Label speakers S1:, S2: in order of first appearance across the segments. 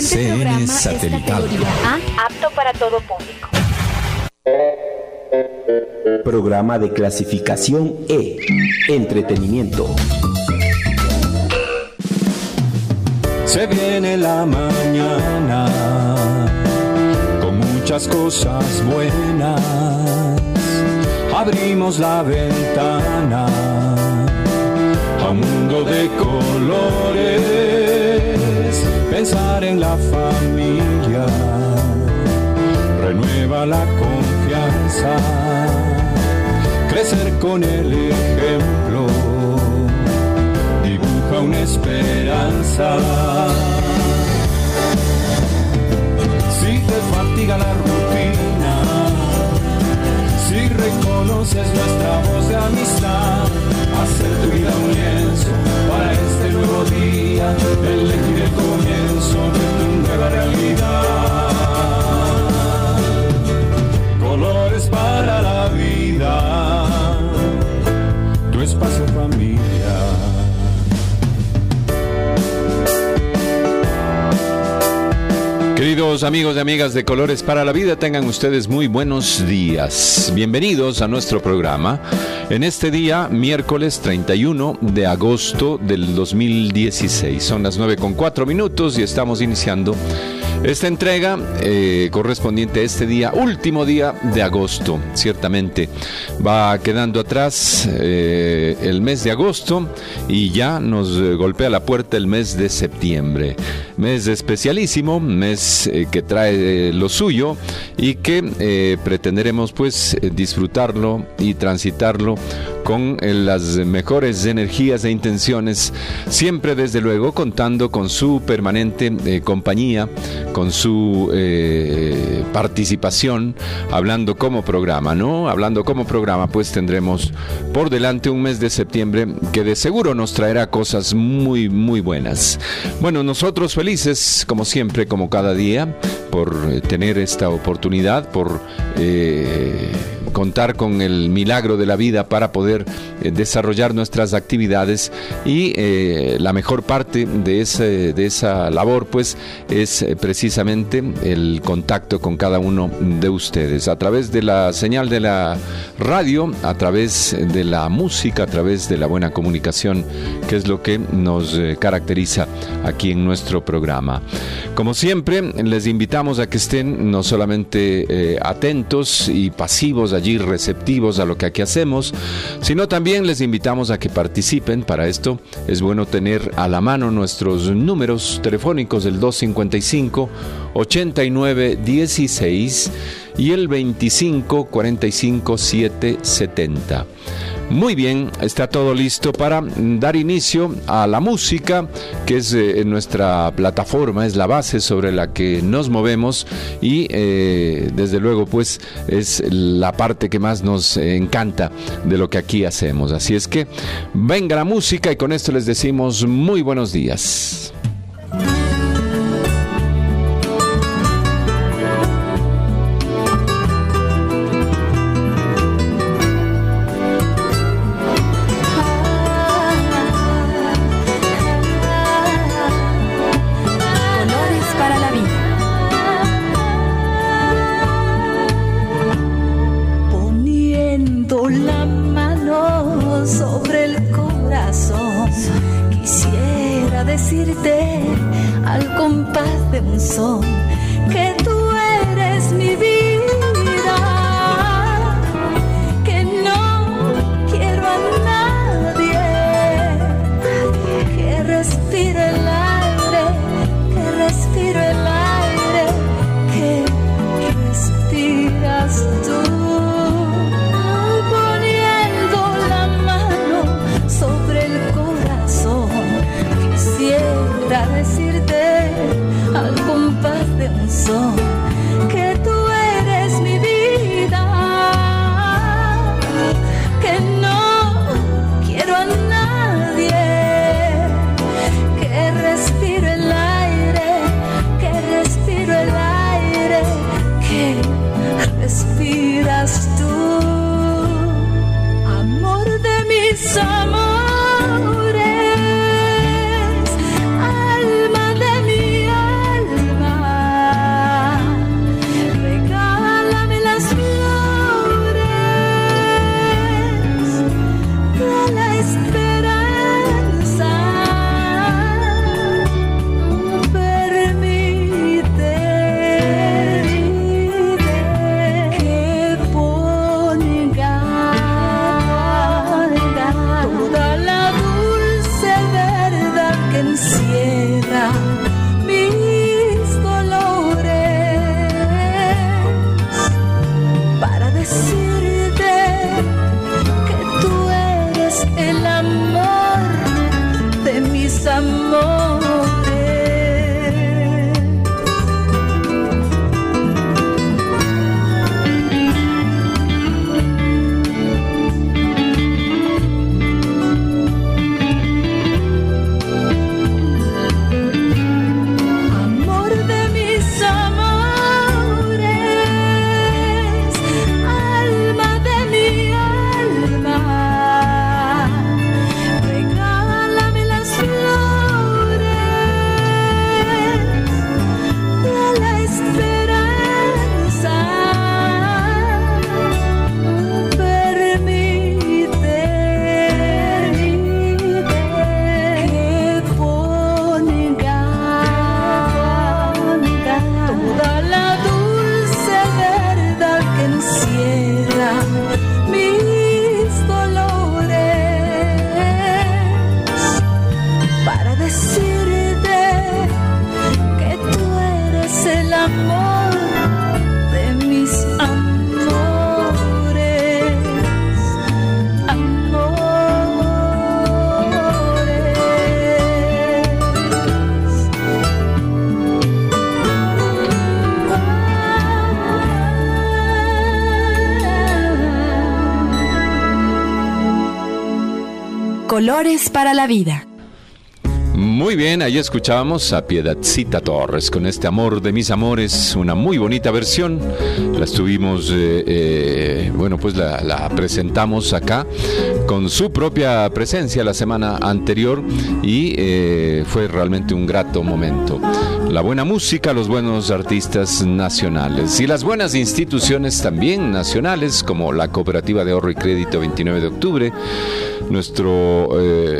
S1: RCN Satelital.
S2: A, apto para todo público.
S3: Programa de clasificación E. Entretenimiento.
S1: Se viene la mañana con muchas cosas buenas. Abrimos la ventana a un mundo de colores. Pensar en la familia renueva la confianza. Crecer con el ejemplo dibuja una esperanza. Si te fatiga la rutina, si reconoces nuestra voz de amistad, hacer tu vida un lienzo para este nuevo día, elegir el comienzo de tu nueva realidad. Colores para la vida, tu espacio familia. Queridos amigos y amigas de Colores para la Vida, tengan ustedes muy buenos días. Bienvenidos a nuestro programa en este día, miércoles 31 de agosto del 2016. Son las 9:04 y estamos iniciando esta entrega correspondiente a este día, último día de agosto. Ciertamente va quedando atrás el mes de agosto y ya nos golpea la puerta el mes de septiembre. Mes especialísimo, mes que trae lo suyo y que pretenderemos pues disfrutarlo y transitarlo con las mejores energías e intenciones, siempre desde luego contando con su permanente compañía, con su participación, hablando como programa, ¿no? Hablando como programa, pues tendremos por delante un mes de septiembre que de seguro nos traerá cosas muy, muy buenas. Bueno, nosotros felices, como siempre, como cada día, por tener esta oportunidad, por contar con el milagro de la vida para poder desarrollar nuestras actividades y la mejor parte de esa labor pues es precisamente el contacto con cada uno de ustedes a través de la señal de la radio, a través de la música, a través de la buena comunicación, que es lo que nos caracteriza aquí en nuestro programa. Como siempre, les invitamos a que estén no solamente atentos y pasivos allí, receptivos a lo que aquí hacemos, sino también les invitamos a que participen. Para esto es bueno tener a la mano nuestros números telefónicos, el 255-8916 y el 25-45-770. Muy bien, está todo listo para dar inicio a la música, que es nuestra plataforma, es la base sobre la que nos movemos y desde luego pues es la parte que más nos encanta de lo que aquí hacemos. Así es que venga la música y con esto les decimos muy buenos días.
S4: Amores, alma de mi alma. Colores para la vida.
S1: Muy bien, ahí escuchábamos a Piedadcita Torres con este Amor de mis amores, una muy bonita versión. La estuvimos, pues la presentamos acá con su propia presencia la semana anterior y fue realmente un grato momento. La buena música, los buenos artistas nacionales y las buenas instituciones también nacionales, como la Cooperativa de Ahorro y Crédito 29 de octubre, nuestro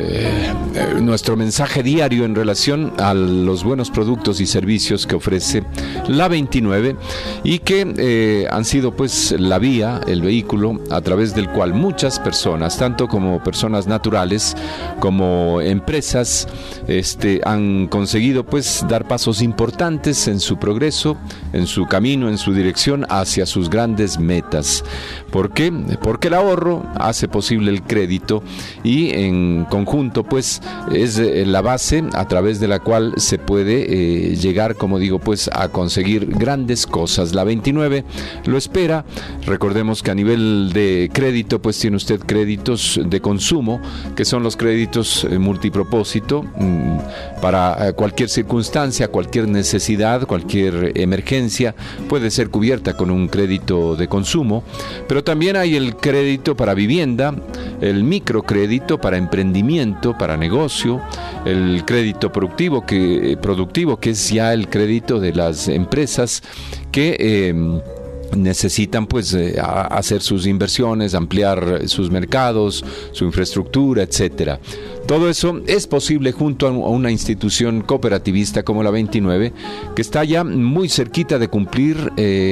S1: mensaje diario en relación a los buenos productos y servicios que ofrece la 29 y que han sido pues la vía, el vehículo a través del cual muchas personas, tanto como personas naturales como empresas, han conseguido pues dar pasos importantes en su progreso, en su camino, en su dirección hacia sus grandes metas. ¿Por qué? Porque el ahorro hace posible el crédito y en conjunto pues es la base a través de la cual se puede llegar, como digo, pues a conseguir grandes cosas. La 29 lo espera. Recordemos que a nivel de crédito pues tiene usted créditos de consumo, que son los créditos multipropósito para cualquier circunstancia, cualquier necesidad, cualquier emergencia puede ser cubierta con un crédito de consumo, pero también hay el crédito para vivienda, el microcrédito para emprendimiento, para negocio, el crédito productivo que es ya el crédito de las empresas que necesitan pues hacer sus inversiones, ampliar sus mercados, su infraestructura, etcétera. Todo eso es posible junto a una institución cooperativista como la 29, que está ya muy cerquita de cumplir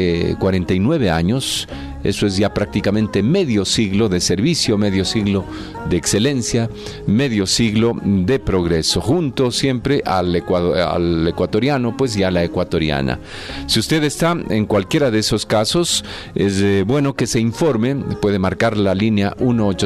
S1: 49 años. Eso es ya prácticamente medio siglo de servicio, medio siglo de excelencia, medio siglo de progreso, junto siempre al ecuatoriano, pues ya la ecuatoriana. Si usted está en cualquiera de esos casos, es bueno que se informe, puede marcar la línea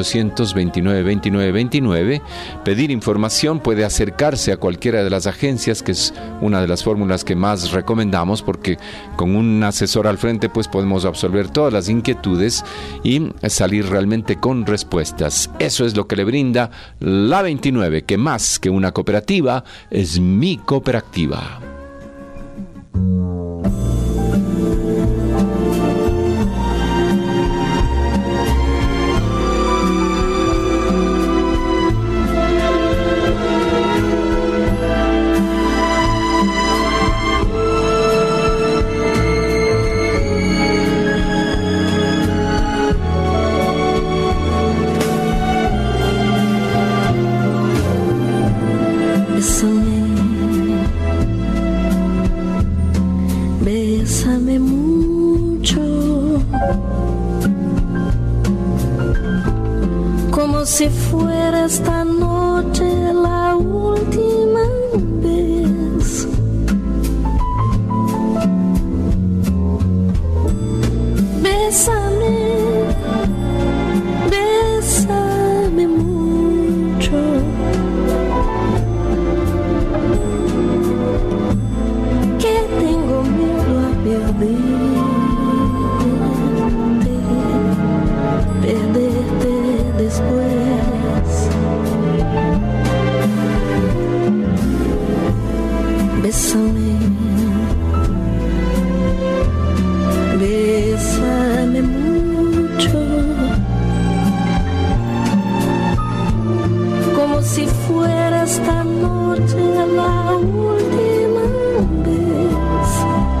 S1: 1-829-29-29, pedir información, puede acercarse a cualquiera de las agencias, que es una de las fórmulas que más recomendamos, porque con un asesor al frente pues podemos absorber todas las inquietudes y salir realmente con respuestas. Eso es lo que le brinda la 29, que más que una cooperativa es mi cooperativa.
S5: Bésame mucho, como si fuera esta noche la última vez. Bésame, bésame mucho, que tengo miedo a perderte después. Bésame, bésame mucho, como si fuera esta noche la última vez.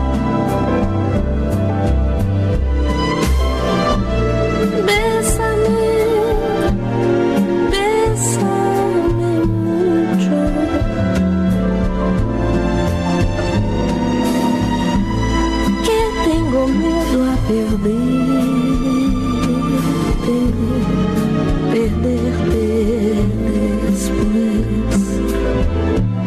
S5: Bésame, bésame mucho, que tengo miedo a perderte después.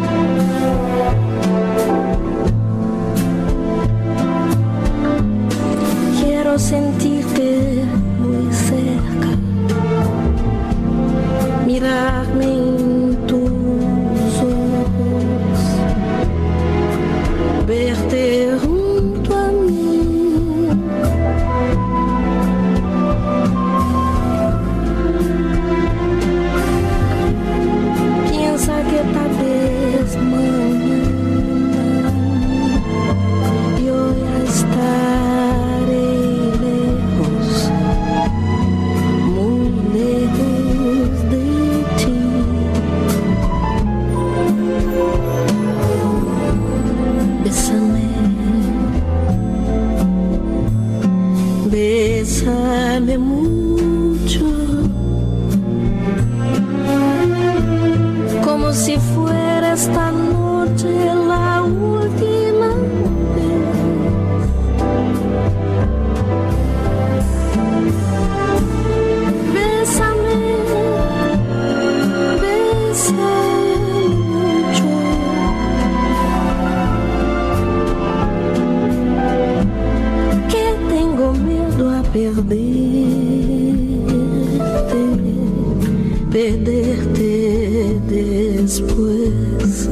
S5: perderte después.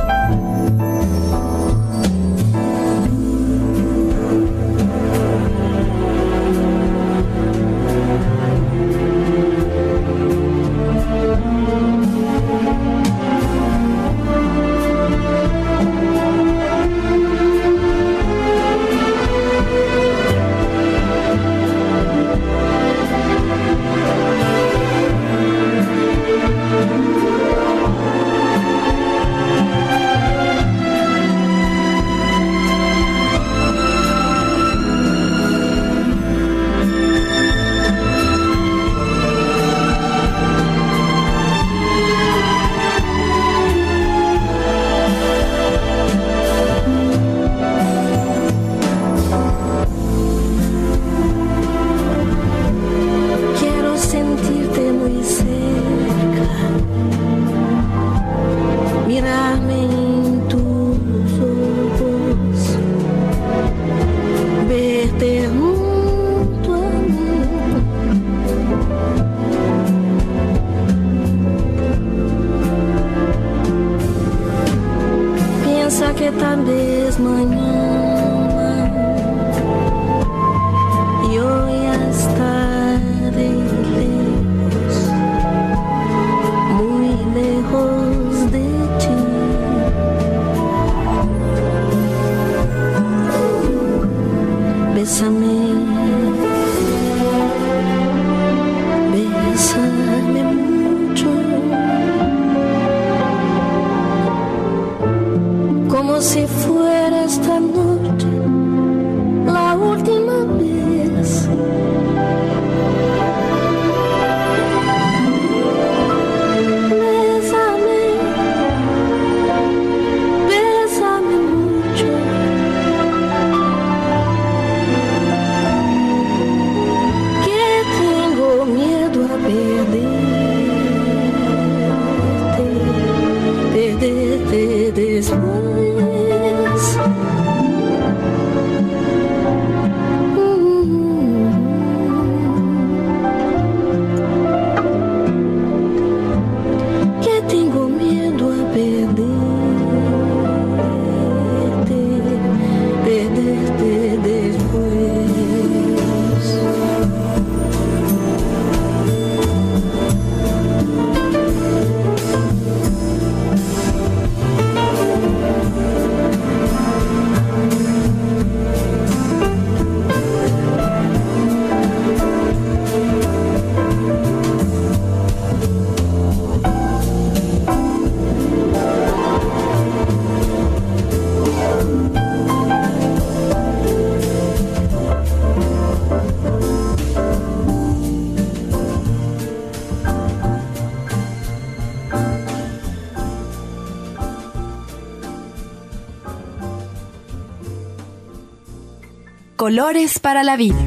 S4: Colores para la vida.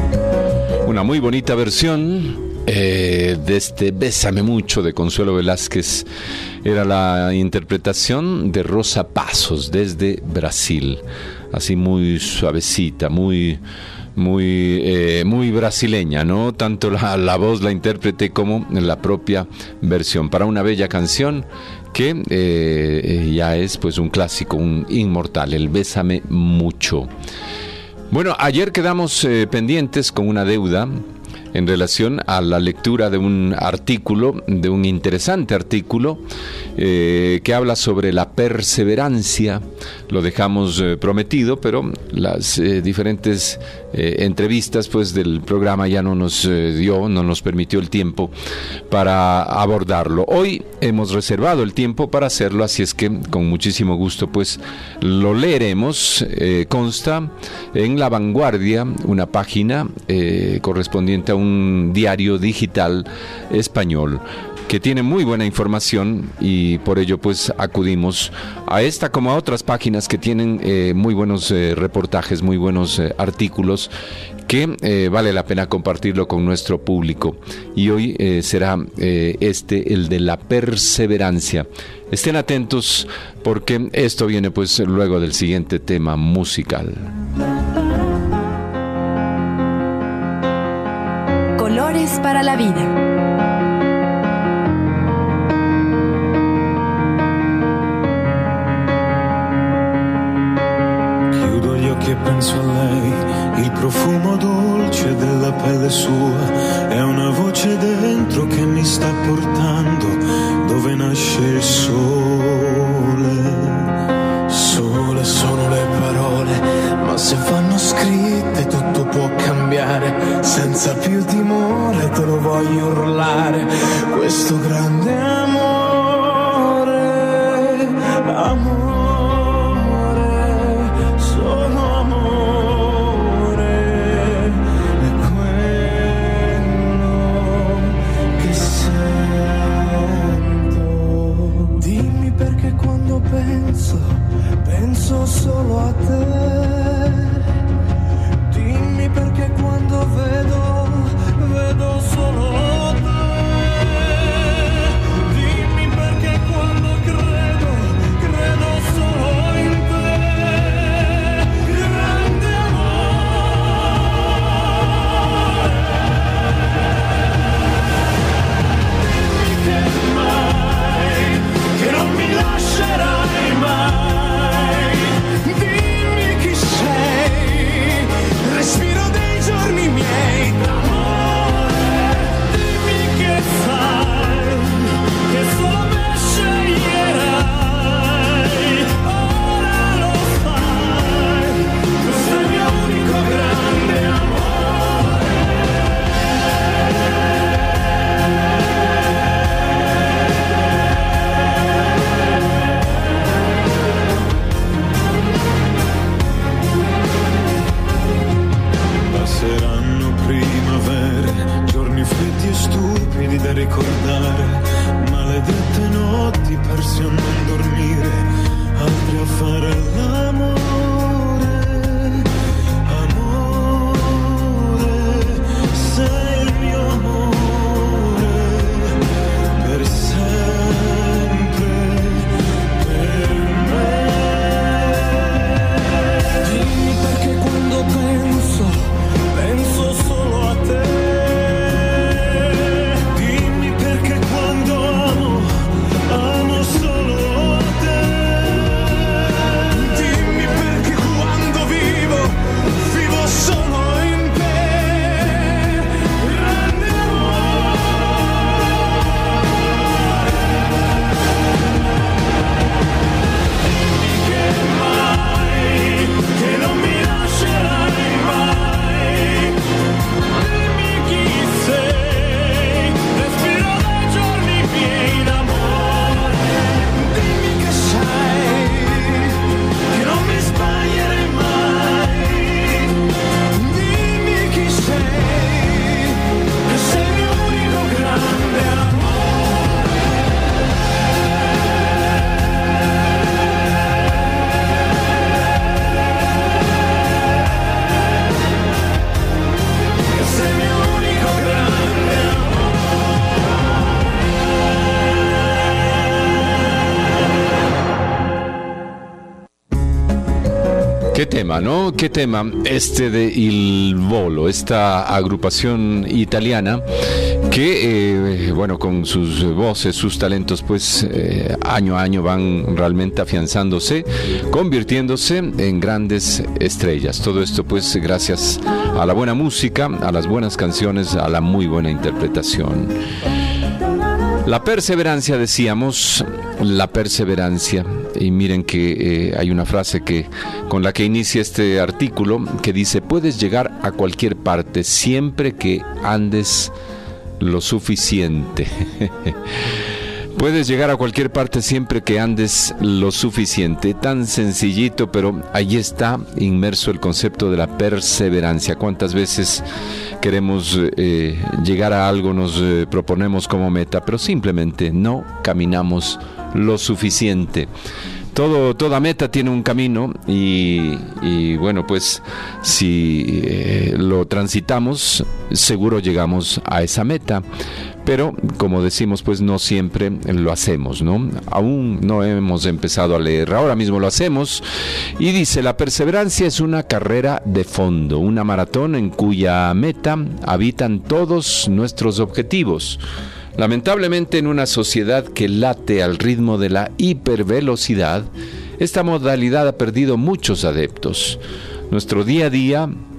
S1: Una muy bonita versión de este Bésame Mucho de Consuelo Velázquez. Era la interpretación de Rosa Passos desde Brasil. Así muy suavecita, muy brasileña, ¿no? Tanto la voz, la intérprete, como la propia versión. Para una bella canción que ya es pues un clásico, un inmortal, el Bésame Mucho. Bueno, ayer quedamos pendientes con una deuda en relación a la lectura de un artículo, de un interesante artículo que habla sobre la perseverancia. Lo dejamos prometido, pero las diferentes entrevistas pues del programa ya no nos permitió el tiempo para abordarlo. Hoy hemos reservado el tiempo para hacerlo, así es que con muchísimo gusto pues lo leeremos. Consta en La Vanguardia, una página correspondiente a un diario digital español que tiene muy buena información, y por ello pues acudimos a esta como a otras páginas que tienen muy buenos reportajes, muy buenos artículos que vale la pena compartirlo con nuestro público. Y hoy será el de la perseverancia. Estén atentos porque esto viene pues luego del siguiente tema musical.
S4: Colores para la vida. profumo dolce della pelle sua, è una voce dentro che mi sta portando dove nasce il sole. Sole sono le parole, ma se vanno scritte tutto può cambiare. Senza più timore te lo voglio urlare, questo grande amore, amore, solo amore, è quello che sento. Dimmi perché quando penso solo a te. Dimmi perché quando vedo solo te. Dimmi perché quando credo solo in te. Grande amore. Dimmi che mai, che non mi lascerai mai. Dimmi chi sei, respiro dei giorni miei d'amore. Dimmi che sai, che solo me sceglierai. Ora lo sai, questo è il mio unico grande amore. Passeranno primavere, giorni freddi e stupidi da ricordare, maledette notti persi a non dormire, altri a fare l'amore. Amore, sei il mio amore, per sempre, per me. Dimmi perché quando penso solo a te. Dimmi perché quando amo solo te. Dimmi perché quando vivo solo in te. Grande amore. Dimmi che mai, che non mi lascerai mai. Dimmi chi sei, respiro dai giorni miei d'amore. Dimmi che sai, che non mi sbaglierei mai. Dimmi chi sei, che sei il mio unico grande amore. Che sei il mio unico grande
S1: Qué tema, ¿no? Qué tema este de Il Volo, esta agrupación italiana que, bueno, con sus voces, sus talentos, pues año a año van realmente afianzándose, convirtiéndose en grandes estrellas. Todo esto, pues, gracias a la buena música, a las buenas canciones, a la muy buena interpretación. La perseverancia, decíamos, la perseverancia. Y miren que hay una frase con la que inicia este artículo que dice: puedes llegar a cualquier parte siempre que andes lo suficiente. Puedes llegar a cualquier parte siempre que andes lo suficiente. Tan sencillito, pero ahí está inmerso el concepto de la perseverancia. ¿Cuántas veces queremos llegar a algo, nos proponemos como meta, pero simplemente no caminamos lo suficiente? Toda meta tiene un camino y bueno, pues si lo transitamos, seguro llegamos a esa meta. Pero, como decimos, pues no siempre lo hacemos, ¿no? Aún no hemos empezado a leer, ahora mismo lo hacemos. Y dice: la perseverancia es una carrera de fondo, una maratón en cuya meta habitan todos nuestros objetivos. Lamentablemente, en una sociedad que late al ritmo de la hipervelocidad, esta modalidad ha perdido muchos adeptos. Nuestro día a día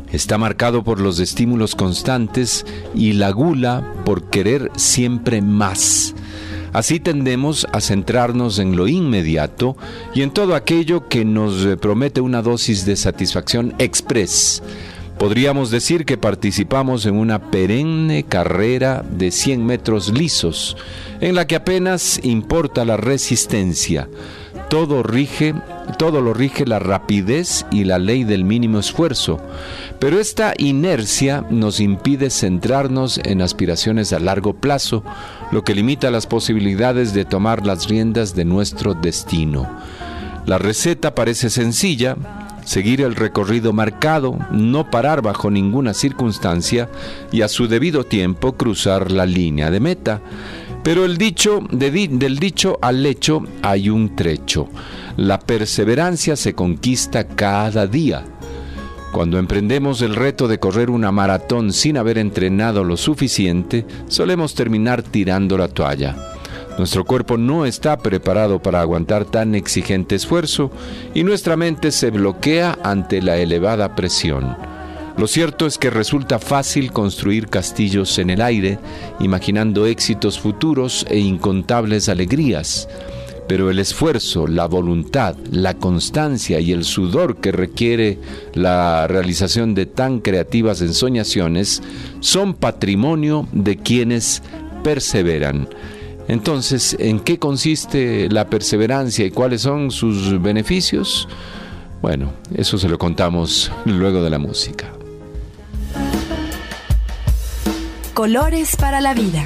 S1: Está marcado por los estímulos constantes y la gula por querer siempre más. Así tendemos a centrarnos en lo inmediato y en todo aquello que nos promete una dosis de satisfacción express. Podríamos decir que participamos en una perenne carrera de 100 metros lisos, en la que apenas importa la resistencia. Todo lo rige la rapidez y la ley del mínimo esfuerzo. Pero esta inercia nos impide centrarnos en aspiraciones a largo plazo, lo que limita las posibilidades de tomar las riendas de nuestro destino. La receta parece sencilla: seguir el recorrido marcado, no parar bajo ninguna circunstancia y a su debido tiempo cruzar la línea de meta. Pero del dicho al hecho hay un trecho. La perseverancia se conquista cada día. Cuando emprendemos el reto de correr una maratón sin haber entrenado lo suficiente, solemos terminar tirando la toalla. Nuestro cuerpo no está preparado para aguantar tan exigente esfuerzo y nuestra mente se bloquea ante la elevada presión. Lo cierto es que resulta fácil construir castillos en el aire, imaginando éxitos futuros e incontables alegrías. Pero el esfuerzo, la voluntad, la constancia y el sudor que requiere la realización de tan creativas ensoñaciones son patrimonio de quienes perseveran. Entonces, ¿en qué consiste la perseverancia y cuáles son sus beneficios? Bueno, eso se lo contamos luego de la música.
S6: Colores para la vida.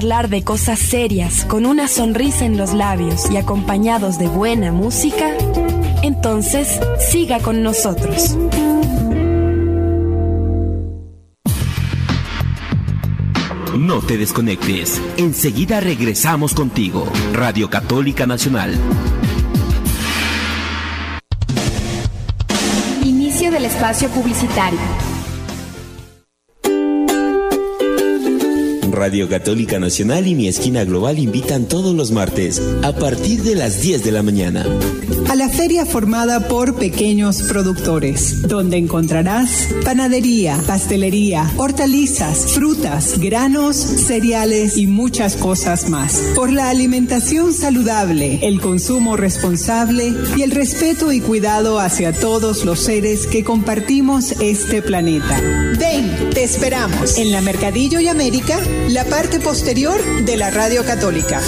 S6: charlar de cosas serias con una sonrisa en los labios y acompañados de buena música, entonces siga con nosotros.
S3: No te desconectes. Enseguida regresamos contigo. Radio Católica Nacional.
S2: Inicio del espacio publicitario.
S3: Radio Católica Nacional y Mi Esquina Global invitan todos los martes a partir de las 10 de la mañana
S7: a la feria formada por pequeños productores, donde encontrarás panadería, pastelería, hortalizas, frutas, granos, cereales y muchas cosas más. Por la alimentación saludable, el consumo responsable y el respeto y cuidado hacia todos los seres que compartimos este planeta. Ven, te esperamos en la Mercadillo y América, la parte posterior de la Radio Católica.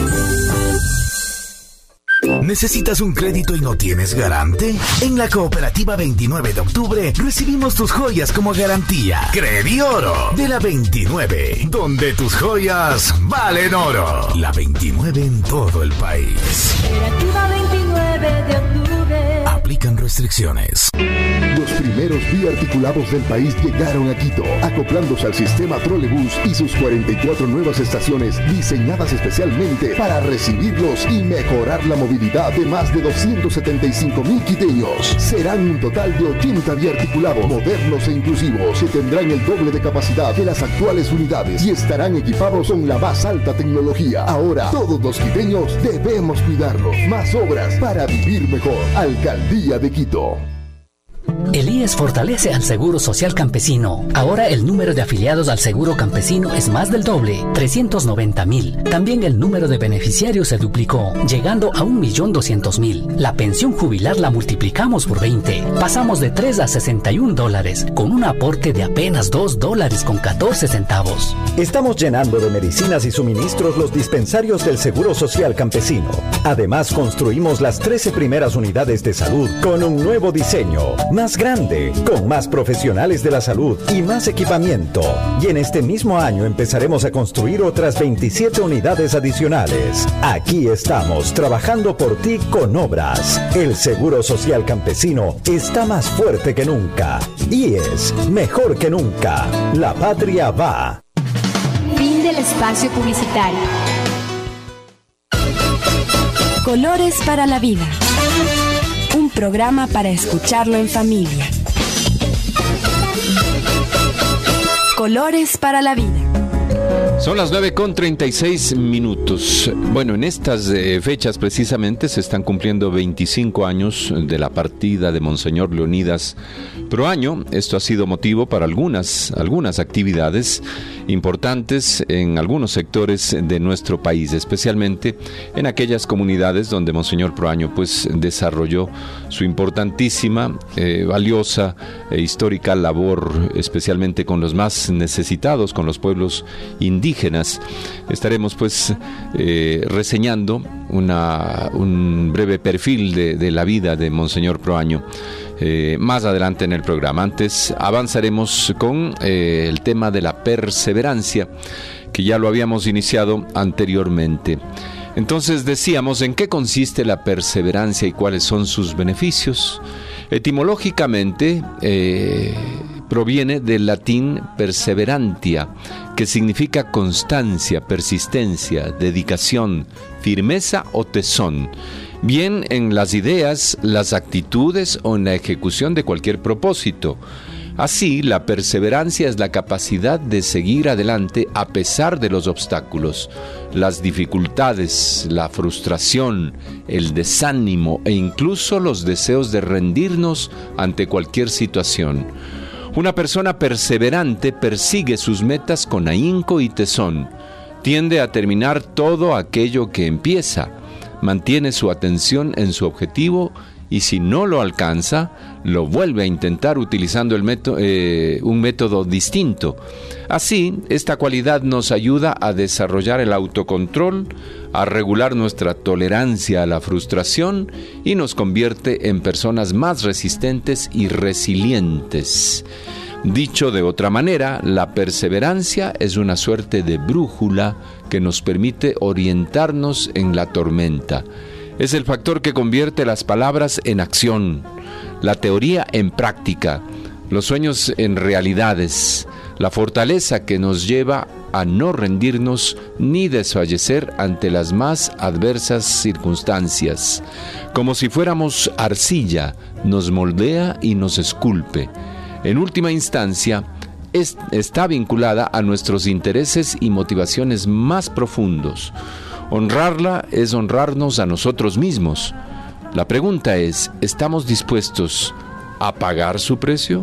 S8: ¿Necesitas un crédito y no tienes garante? En la Cooperativa 29 de Octubre recibimos tus joyas como garantía. Credioro de la 29, donde tus joyas valen oro. La 29 en todo el país.
S5: Cooperativa 29 de Octubre.
S8: Aplican restricciones.
S9: Los primeros biarticulados del país llegaron a Quito, acoplándose al sistema trolebús y sus 44 nuevas estaciones diseñadas especialmente para recibirlos y mejorar la movilidad de más de 275,000 quiteños. Serán un total de 80 biarticulados modernos e inclusivos que tendrán el doble de capacidad que las actuales unidades y estarán equipados con la más alta tecnología. Ahora, todos los quiteños debemos cuidarlos. Más obras para vivir mejor. Alcaldía de Quito.
S10: El IES fortalece al Seguro Social Campesino. Ahora el número de afiliados al Seguro Campesino es más del doble, 390,000. También el número de beneficiarios se duplicó, llegando a 1.200.000. La pensión jubilar la multiplicamos por 20. Pasamos de $3 a $61, con un aporte de apenas $2.14.
S11: Estamos llenando de medicinas y suministros los dispensarios del Seguro Social Campesino. Además, construimos las 13 primeras unidades de salud con un nuevo diseño, más grande, con más profesionales de la salud y más equipamiento. Y en este mismo año empezaremos a construir otras 27 unidades adicionales. Aquí estamos, trabajando por ti con obras. El Seguro Social Campesino está más fuerte que nunca. Y es mejor que nunca. La patria va.
S2: Fin del espacio publicitario.
S6: Colores para la vida. Un programa para escucharlo en familia. Colores para la vida.
S1: Son las 9:36. Bueno, en estas fechas precisamente se están cumpliendo 25 años de la partida de Monseñor Leonidas Proaño. Esto ha sido motivo para algunas actividades importantes en algunos sectores de nuestro país, especialmente en aquellas comunidades donde Monseñor Proaño pues desarrolló su importantísima, valiosa e histórica labor, especialmente con los más necesitados, con los pueblos indígenas. Estaremos pues reseñando un breve perfil de la vida de Monseñor Proaño más adelante en el programa. Antes avanzaremos con el tema de la perseverancia, que ya lo habíamos iniciado anteriormente. Entonces decíamos, ¿en qué consiste la perseverancia y cuáles son sus beneficios? Etimológicamente proviene del latín perseverantia, que significa constancia, persistencia, dedicación, firmeza o tesón, bien en las ideas, las actitudes o en la ejecución de cualquier propósito. Así, la perseverancia es la capacidad de seguir adelante a pesar de los obstáculos, las dificultades, la frustración, el desánimo e incluso los deseos de rendirnos ante cualquier situación. Una persona perseverante persigue sus metas con ahínco y tesón, tiende a terminar todo aquello que empieza, mantiene su atención en su objetivo y si no lo alcanza, lo vuelve a intentar utilizando un método distinto. Así, esta cualidad nos ayuda a desarrollar el autocontrol, a regular nuestra tolerancia a la frustración y nos convierte en personas más resistentes y resilientes. Dicho de otra manera, la perseverancia es una suerte de brújula que nos permite orientarnos en la tormenta. Es el factor que convierte las palabras en acción, la teoría en práctica, los sueños en realidades, la fortaleza que nos lleva a no rendirnos ni desfallecer ante las más adversas circunstancias. Como si fuéramos arcilla, nos moldea y nos esculpe. En última instancia, está vinculada a nuestros intereses y motivaciones más profundos. Honrarla es honrarnos a nosotros mismos. La pregunta es, ¿estamos dispuestos a pagar su precio?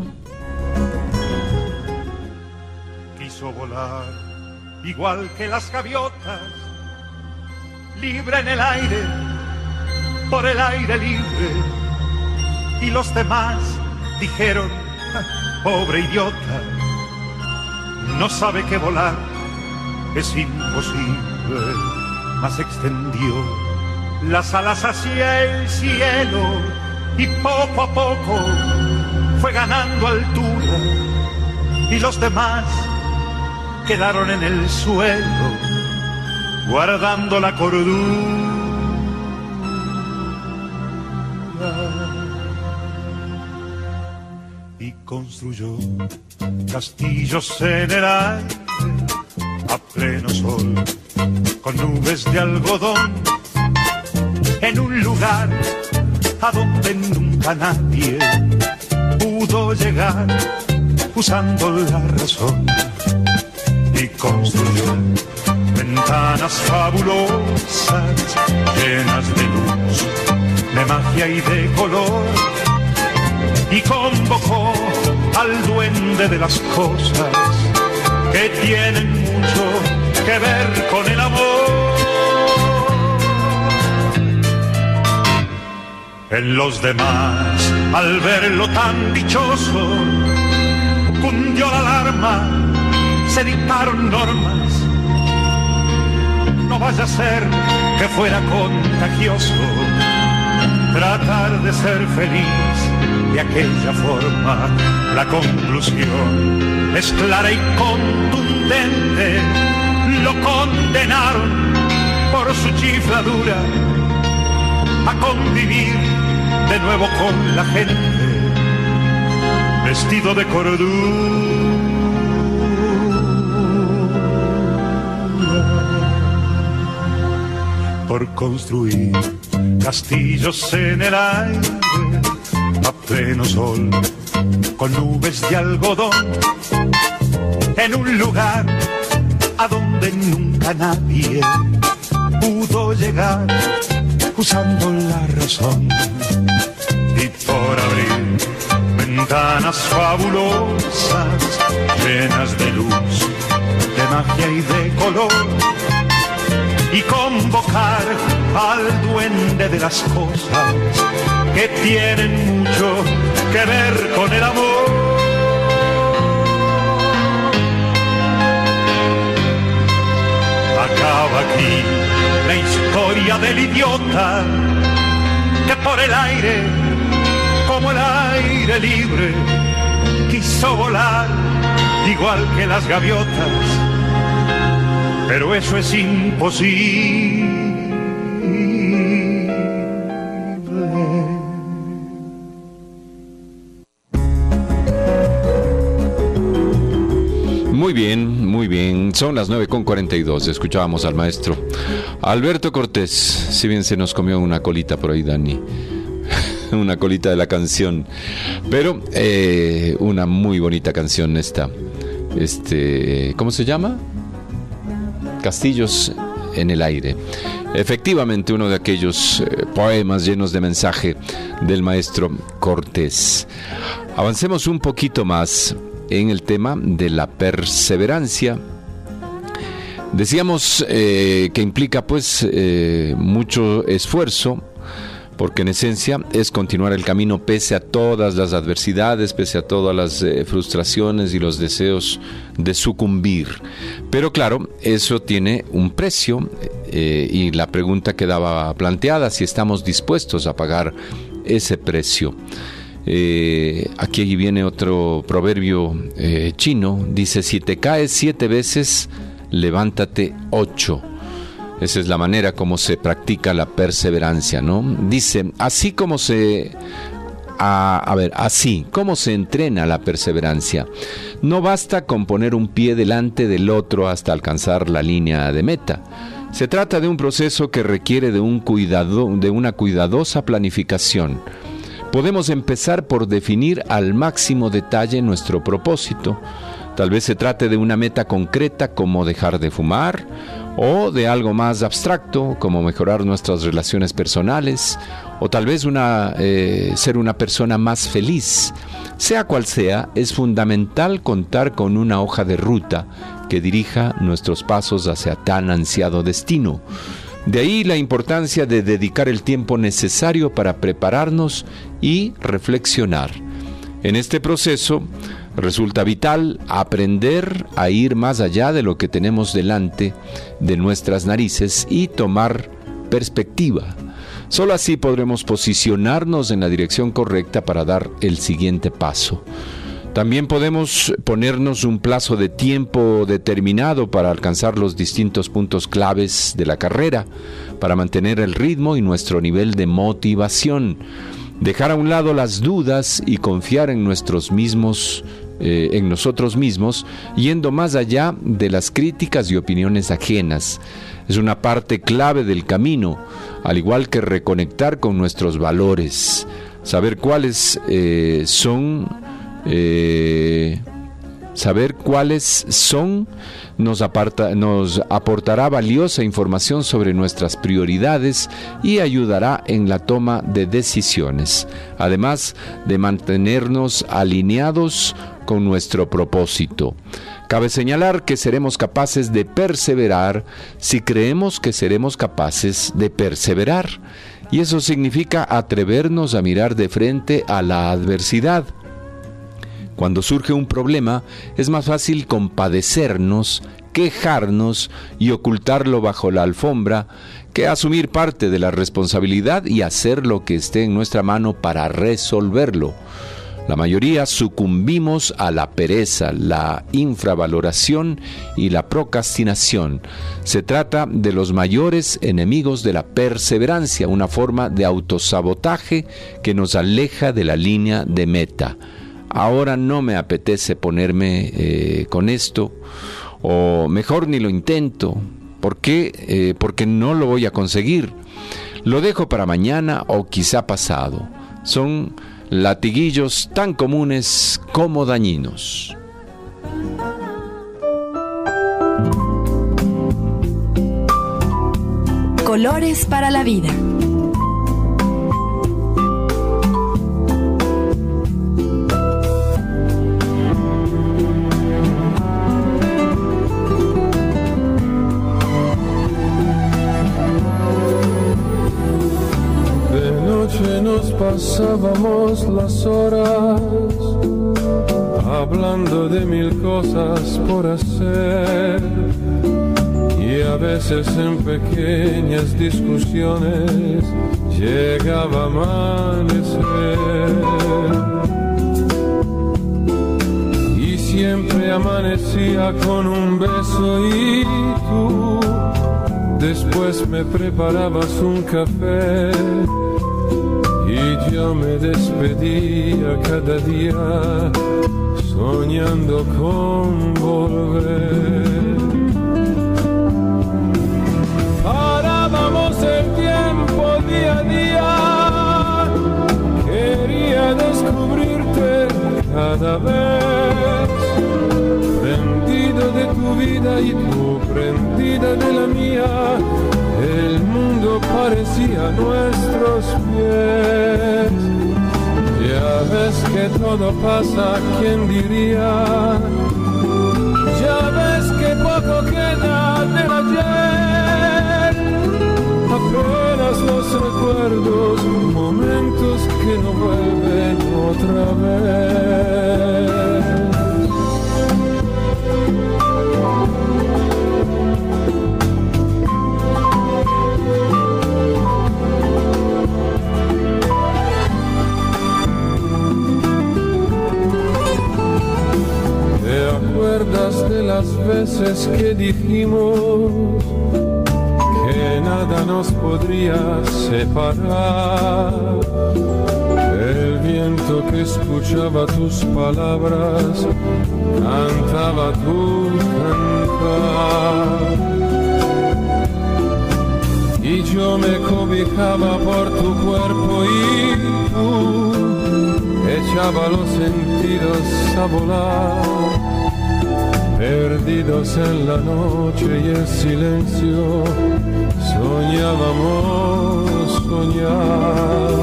S12: Quiso volar igual que las gaviotas, libre en el aire, por el aire libre. Y los demás dijeron, pobre idiota, no sabe que volar es imposible. Mas extendió las alas hacia el cielo y poco a poco fue ganando altura, y los demás quedaron en el suelo guardando la cordura. Y construyó castillos en el aire a pleno sol, con nubes de algodón, en un lugar a donde nunca nadie pudo llegar, usando la razón. Y construyó ventanas fabulosas, llenas de luz, de magia y de color, y convocó al duende de las cosas que tienen mucho que ver con el amor. En los demás, al verlo tan dichoso, cundió la alarma, se dictaron normas. No vaya a ser que fuera contagioso tratar de ser feliz de aquella forma. La conclusión es clara y contundente: lo condenaron por su chifladura a convivir de nuevo con la gente, vestido de cordura. Por construir castillos en el aire a pleno sol, con nubes de algodón, en un lugar a donde nunca nadie pudo llegar, usando la razón. Y por abrir ventanas fabulosas, llenas de luz, de magia y de color, y convocar al duende de las cosas que tienen mucho que ver con el amor. Acaba aquí la historia del idiota que por el aire, como el aire libre, quiso volar igual que las gaviotas, pero eso es imposible.
S1: Muy bien, muy bien. Son las 9:42. Escuchábamos al maestro Alberto Cortés. Si bien se nos comió una colita por ahí, Dani. Una colita de la canción. Pero una muy bonita canción esta. ¿Cómo se llama? Castillos en el aire. Efectivamente, uno de aquellos poemas llenos de mensaje del maestro Cortés. Avancemos un poquito más en el tema de la perseverancia. Decíamos que implica pues mucho esfuerzo, porque en esencia es continuar el camino pese a todas las adversidades, pese a todas las frustraciones y los deseos de sucumbir. Pero claro, eso tiene un precio, y la pregunta quedaba planteada: si estamos dispuestos a pagar ese precio. Aquí viene otro proverbio chino. Dice: si te caes 7 veces, levántate 8. Esa es la manera como se practica la perseverancia, ¿no? Dice, así como se entrena la perseverancia. No basta con poner un pie delante del otro hasta alcanzar la línea de meta. Se trata de un proceso que requiere de una cuidadosa planificación. Podemos empezar por definir al máximo detalle nuestro propósito. Tal vez se trate de una meta concreta como dejar de fumar, o de algo más abstracto como mejorar nuestras relaciones personales, o tal vez ser una persona más feliz. Sea cual sea, es fundamental contar con una hoja de ruta que dirija nuestros pasos hacia tan ansiado destino. De ahí la importancia de dedicar el tiempo necesario para prepararnos y reflexionar. En este proceso resulta vital aprender a ir más allá de lo que tenemos delante de nuestras narices y tomar perspectiva. Solo así podremos posicionarnos en la dirección correcta para dar el siguiente paso. También podemos ponernos un plazo de tiempo determinado para alcanzar los distintos puntos claves de la carrera, para mantener el ritmo y nuestro nivel de motivación, dejar a un lado las dudas y confiar en nosotros mismos, yendo más allá de las críticas y opiniones ajenas. Es una parte clave del camino, al igual que reconectar con nuestros valores, saber cuáles son nos aportará valiosa información sobre nuestras prioridades y ayudará en la toma de decisiones, además de mantenernos alineados con nuestro propósito. Cabe señalar que seremos capaces de perseverar si creemos que seremos capaces de perseverar, y eso significa atrevernos a mirar de frente a la adversidad. Cuando surge un problema, es más fácil compadecernos, quejarnos y ocultarlo bajo la alfombra que asumir parte de la responsabilidad y hacer lo que esté en nuestra mano para resolverlo. La mayoría sucumbimos a la pereza, la infravaloración y la procrastinación. Se trata de los mayores enemigos de la perseverancia, una forma de autosabotaje que nos aleja de la línea de meta. Ahora no me apetece ponerme con esto, o mejor ni lo intento. ¿Por qué? Porque no lo voy a conseguir. Lo dejo para mañana o quizá pasado. Son latiguillos tan comunes como dañinos.
S6: Colores para la vida.
S4: Nos pasábamos las horas hablando de 1000 cosas por hacer, y a veces en pequeñas discusiones llegaba a amanecer, y siempre amanecía con un beso y tú después me preparabas un café. Y yo me despedía cada día soñando con volver. Parábamos el tiempo día a día, quería descubrirte cada vez, prendido de tu vida y tú prendida de la mía. El mundo parecía a nuestros pies. Ya ves que todo pasa, ¿quién diría? Ya ves que poco queda del ayer. Apenas los recuerdos, momentos que no vuelven otra vez.
S13: vez que dijimos que nada nos podría separar. El viento que escuchaba tus palabras cantaba tu cantar. Y yo me cobijaba por tu cuerpo y tú echaba los sentidos a volar, perdidos en la noche y el silencio, soñábamos soñar.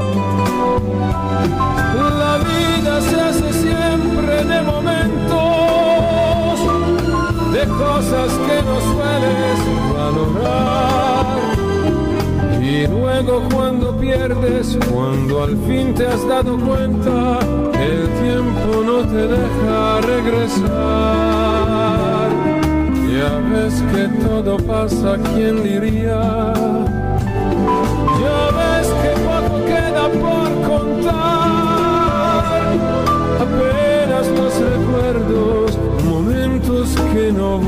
S13: La vida se hace siempre de momentos, de cosas que no sueles valorar. Y luego cuando pierdes, cuando al fin te has dado cuenta, el tiempo no te deja regresar. Ya ves que todo pasa, ¿quién diría? Ya ves que poco queda por contar. Apenas los recuerdos, momentos que no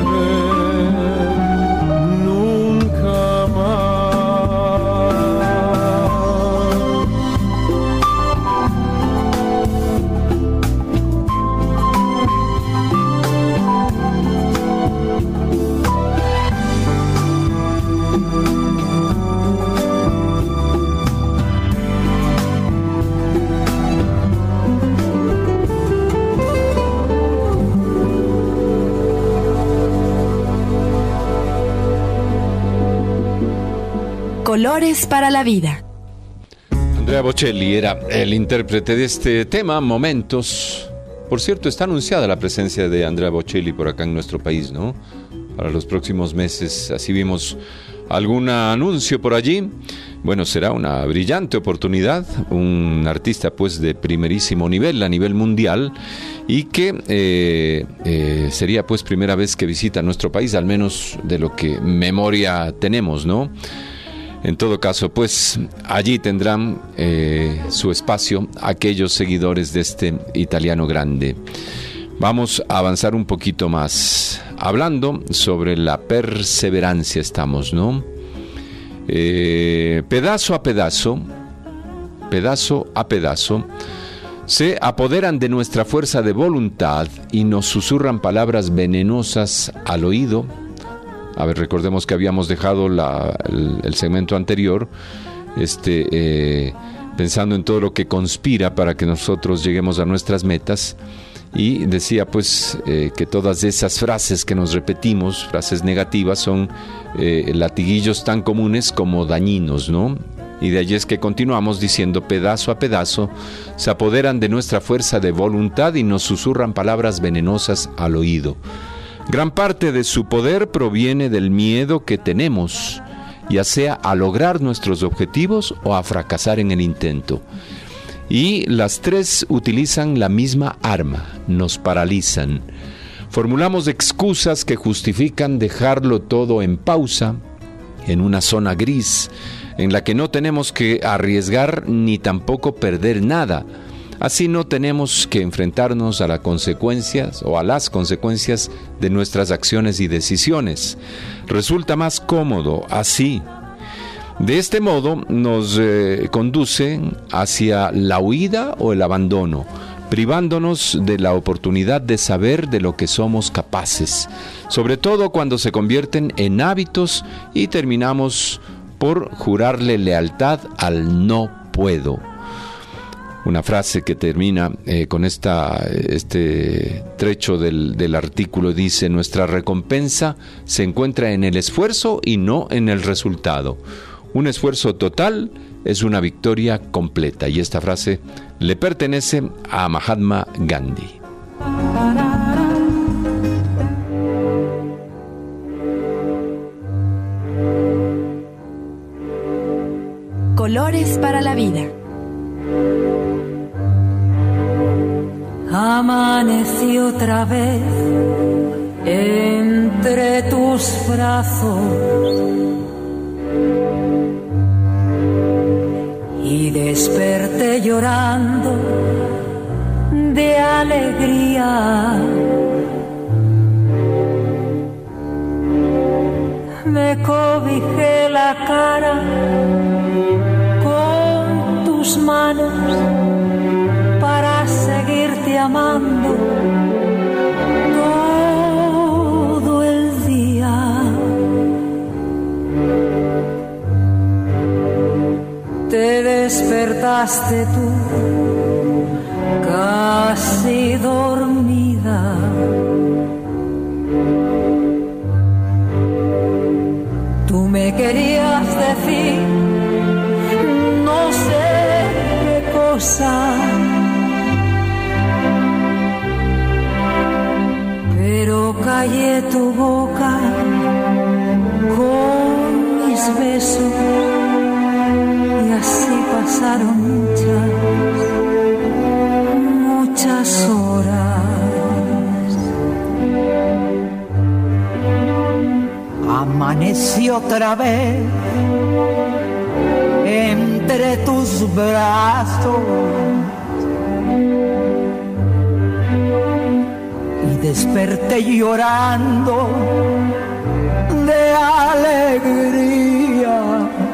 S13: vuelven nunca más.
S6: Colores para la vida.
S1: Andrea Bocelli era el intérprete de este tema, Momentos. Por cierto, está anunciada la presencia de Andrea Bocelli por acá en nuestro país, ¿no? Para los próximos meses, así vimos algún anuncio por allí. Bueno, será una brillante oportunidad, un artista pues de primerísimo nivel, a nivel mundial, y que sería pues primera vez que visita nuestro país, al menos de lo que memoria tenemos, ¿no? En todo caso, pues allí tendrán su espacio aquellos seguidores de este italiano grande. Vamos a avanzar un poquito más, hablando sobre la perseverancia estamos, ¿no? Pedazo a pedazo, se apoderan de nuestra fuerza de voluntad y nos susurran palabras venenosas al oído. A ver, recordemos que habíamos dejado el segmento anterior, pensando en todo lo que conspira para que nosotros lleguemos a nuestras metas. Y decía pues que todas esas frases que nos repetimos, frases negativas, son latiguillos tan comunes como dañinos, ¿no? Y de allí es que continuamos diciendo: pedazo a pedazo se apoderan de nuestra fuerza de voluntad y nos susurran palabras venenosas al oído. Gran parte de su poder proviene del miedo que tenemos, ya sea a lograr nuestros objetivos o a fracasar en el intento. Y las tres utilizan la misma arma: nos paralizan. Formulamos excusas que justifican dejarlo todo en pausa, en una zona gris, en la que no tenemos que arriesgar ni tampoco perder nada. Así no tenemos que enfrentarnos a las consecuencias de nuestras acciones y decisiones. Resulta más cómodo así. De este modo nos conduce hacia la huida o el abandono, privándonos de la oportunidad de saber de lo que somos capaces, sobre todo cuando se convierten en hábitos y terminamos por jurarle lealtad al no puedo. Una frase que termina con este trecho del artículo dice: nuestra recompensa se encuentra en el esfuerzo y no en el resultado. Un esfuerzo total es una victoria completa. Y esta frase le pertenece a Mahatma Gandhi.
S6: Colores para la vida.
S5: Amanecí otra vez entre tus brazos y desperté llorando de alegría. me cobijé la cara con tus manos para seguirte amando todo el día. Te despertaste tú casi dormida. Tú me querías decir no sé qué cosa, pero callé tu boca con mis besos y así pasaron muchas horas.
S14: Amanecí otra vez entre tus brazos y desperté llorando de alegría.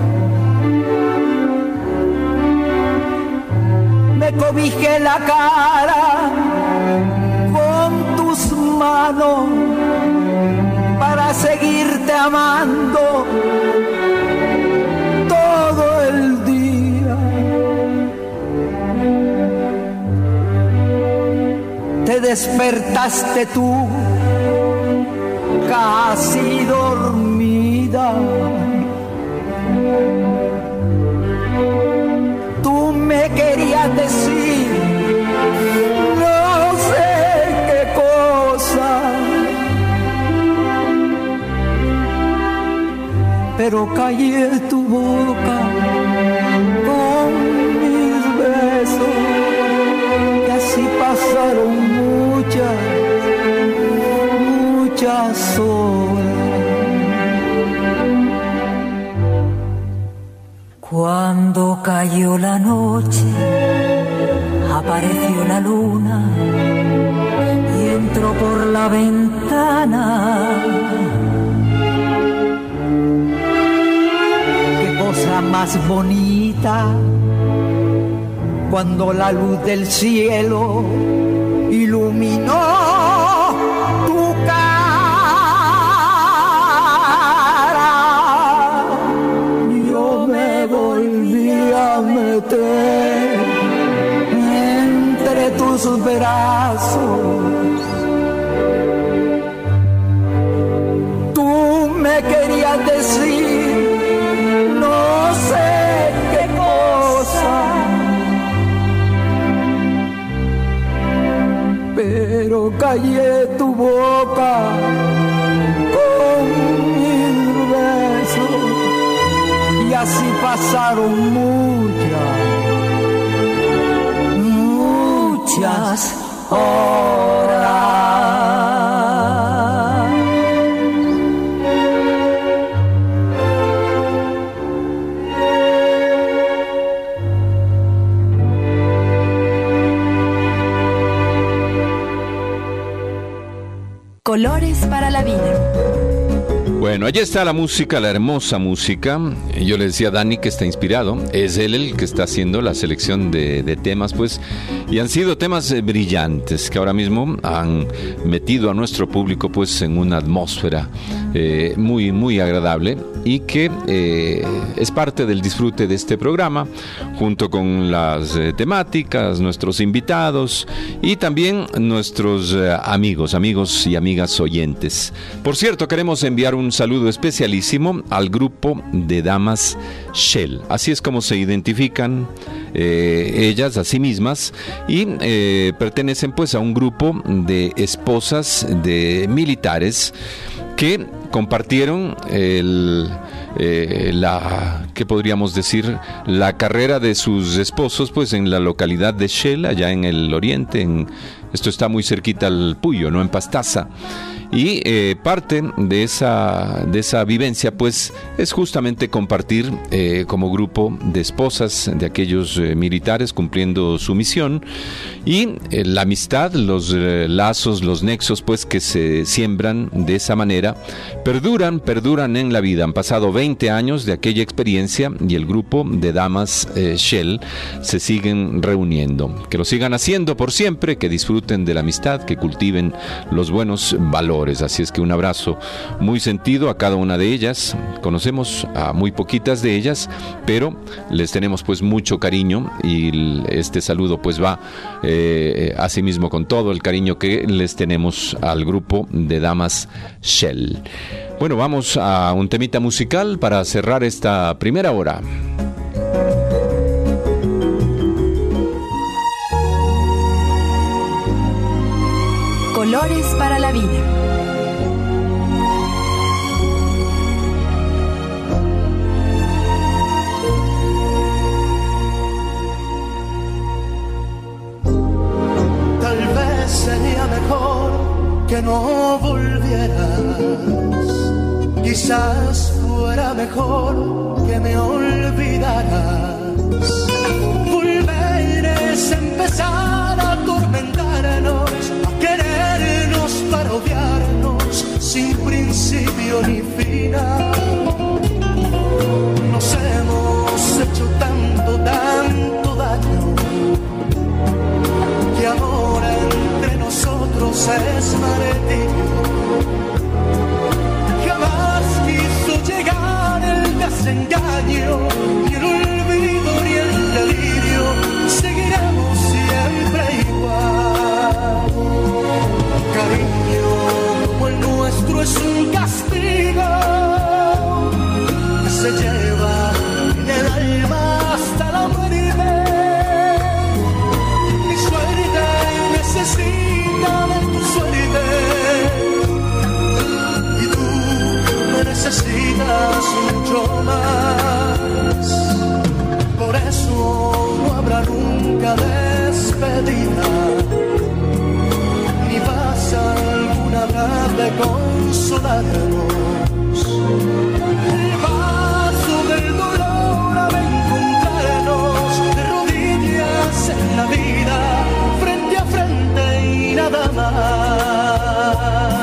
S14: Me cobijé la cara con tus manos para seguirte amando todo el día. Te despertaste tú casi dormida. Tú me querías decir no sé qué cosa, pero callé tu boca con mis besos y así pasaron muchas horas.
S5: Cuando cayó la noche, apareció la luna y entró por la ventana.
S14: Cosa más bonita cuando la luz del cielo iluminó tu cara. Yo me volví a meter entre tus brazos. Tú me querías decir no sé qué cosa, pero callé tu boca con mis besos y así pasaron muchas horas.
S6: Colores para la vida.
S1: Bueno, allí está la música, la hermosa música. Yo le decía a Dani que está inspirado. Es él el que está haciendo la selección de temas, pues. Y han sido temas brillantes que ahora mismo han metido a nuestro público, pues, en una atmósfera muy, muy agradable. Y que es parte del disfrute de este programa, junto con las temáticas, nuestros invitados y también nuestros amigos y amigas oyentes. Por cierto, queremos enviar un saludo especialísimo al grupo de damas Shell. Así es como se identifican ellas a sí mismas y pertenecen pues a un grupo de esposas de militares que compartieron ¿qué podríamos decir? La carrera de sus esposos, pues en la localidad de Shell, allá en el oriente, esto está muy cerquita al Puyo, ¿no? En Pastaza. Y parte de esa vivencia, pues, es justamente compartir como grupo de esposas de aquellos militares cumpliendo su misión, y la amistad, los lazos, los nexos, pues, que se siembran de esa manera, perduran en la vida. Han pasado 20 años de aquella experiencia y el grupo de damas Shell se siguen reuniendo. Que lo sigan haciendo por siempre, que disfruten de la amistad, que cultiven los buenos valores. Así es que un abrazo muy sentido a cada una de ellas. Conocemos a muy poquitas de ellas, pero les tenemos pues mucho cariño, y este saludo pues va asimismo con todo el cariño que les tenemos al grupo de damas Shell. Bueno, vamos a un temita musical para cerrar esta primera hora.
S6: Colores para la vida.
S15: Tal vez sería mejor que no volvieras. Quizás fuera mejor que me olvidaras. Volveres a empezar a atormentarnos, a querernos para odiarnos sin principio ni final. Nos hemos hecho tanto daño, que ahora entre nosotros es martirio. Jamás quiso llegar el desengaño, ni el olvido ni el delirio. Seguiremos siempre igual. Cariño como el nuestro es un castigo que se lleva en el alma hasta la muerte. Mi suerte necesita de tu suerte, y tú me necesitas mucho más. Por eso no habrá nunca despedida, ni pasa alguna habrá de consolarnos. El vaso del dolor ha de encontrarnos de rodillas en la vida, frente a frente y nada más.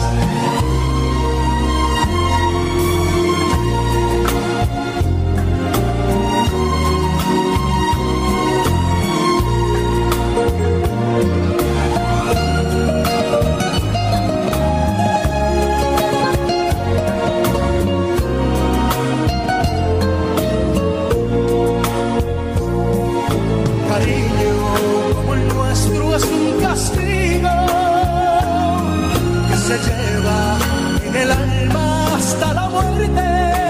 S15: Se lleva en el alma hasta la muerte.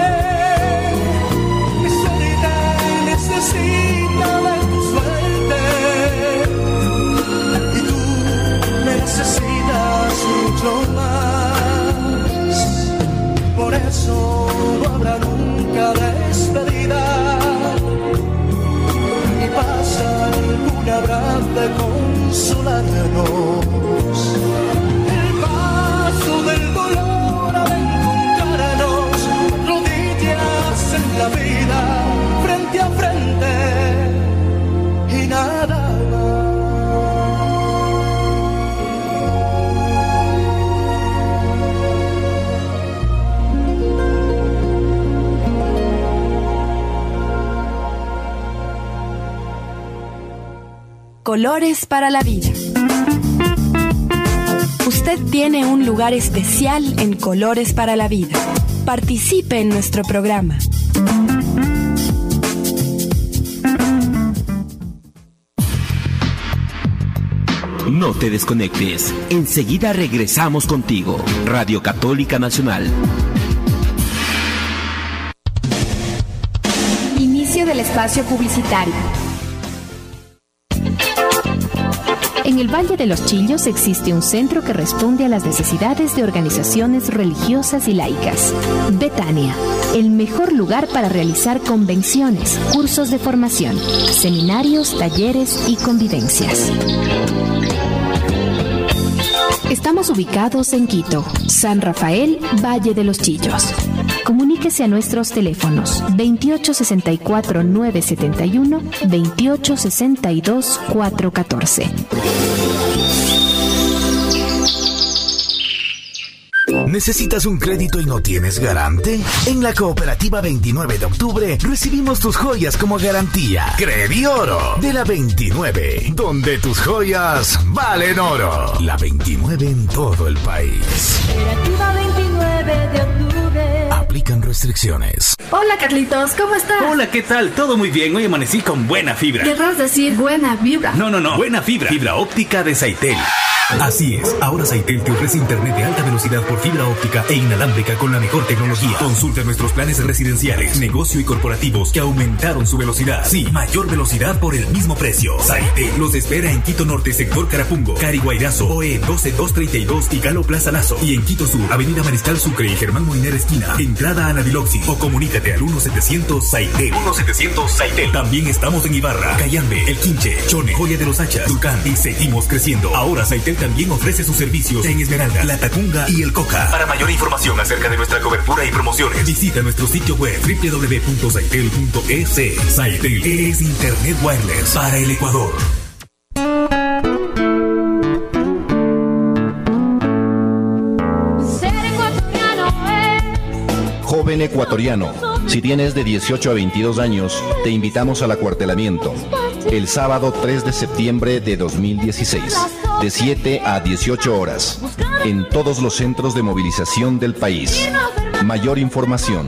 S15: Mi suerte necesita de tu suerte, y tú me necesitas mucho más. Por eso no habrá nunca despedida, ni pasa alguna habrá de consolarnos. Del dolor ha de encontrarnos rodillas en la vida, frente a frente y nada
S6: Colores para la vida. Usted tiene un lugar especial en Colores para la Vida. Participe en nuestro programa.
S3: No te desconectes. Enseguida regresamos contigo. Radio Católica Nacional.
S2: Inicio del espacio publicitario. En el Valle de los Chillos existe un centro que responde a las necesidades de organizaciones religiosas y laicas. Betania, el mejor lugar para realizar convenciones, cursos de formación, seminarios, talleres y convivencias. Estamos ubicados en Quito, San Rafael, Valle de los Chillos. Comuníquese a nuestros teléfonos 2864-971, 2862-414.
S8: ¿Necesitas un crédito y no tienes garante? En la Cooperativa 29 de Octubre recibimos tus joyas como garantía. Credioro de la 29, donde tus joyas valen oro. La 29 en todo el país.
S5: Cooperativa 29 de Octubre.
S8: Aplican restricciones.
S16: Hola Carlitos, ¿cómo estás?
S17: Hola, ¿qué tal? Todo muy bien, hoy amanecí con buena fibra.
S16: Querrás decir buena vibra.
S17: No, buena fibra. Fibra óptica de Saitel.
S18: Así es, ahora Saitel te ofrece internet de alta velocidad por fibra óptica e inalámbrica con la mejor tecnología. Consulta nuestros planes residenciales, negocio y corporativos que aumentaron su velocidad. Sí, mayor velocidad por el mismo precio. Saitel los espera en Quito Norte, sector Carapungo, Cari Guairazo, OE 12232 y Galo Plaza Lazo. Y en Quito Sur, Avenida Mariscal Sucre y Germán Moiner Esquina, entrada a Naviloxi. O comunícate al 1700 Saitel. 1700 Saitel. También estamos en Ibarra, Cayambe, El Quinche, Chone, Joya de los Hachas, Tucán y seguimos creciendo. Ahora Saitel también ofrece sus servicios en Esmeralda, La Tacunga y El Coca. Para mayor información acerca de nuestra cobertura y promociones, visita nuestro sitio web www.saitel.es. Saitel es Internet Wireless para el Ecuador.
S19: Joven ecuatoriano, si tienes de 18 a 22 años, te invitamos al acuartelamiento. El sábado 3 de septiembre de 2016, de 7 a 18 horas, en todos los centros de movilización del país. Mayor información,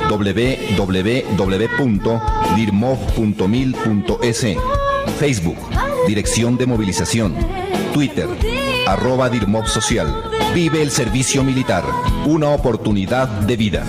S19: www.dirmov.mil.es. Facebook, Dirección de Movilización. Twitter, @DirmovSocial. Vive el servicio militar, una oportunidad de vida.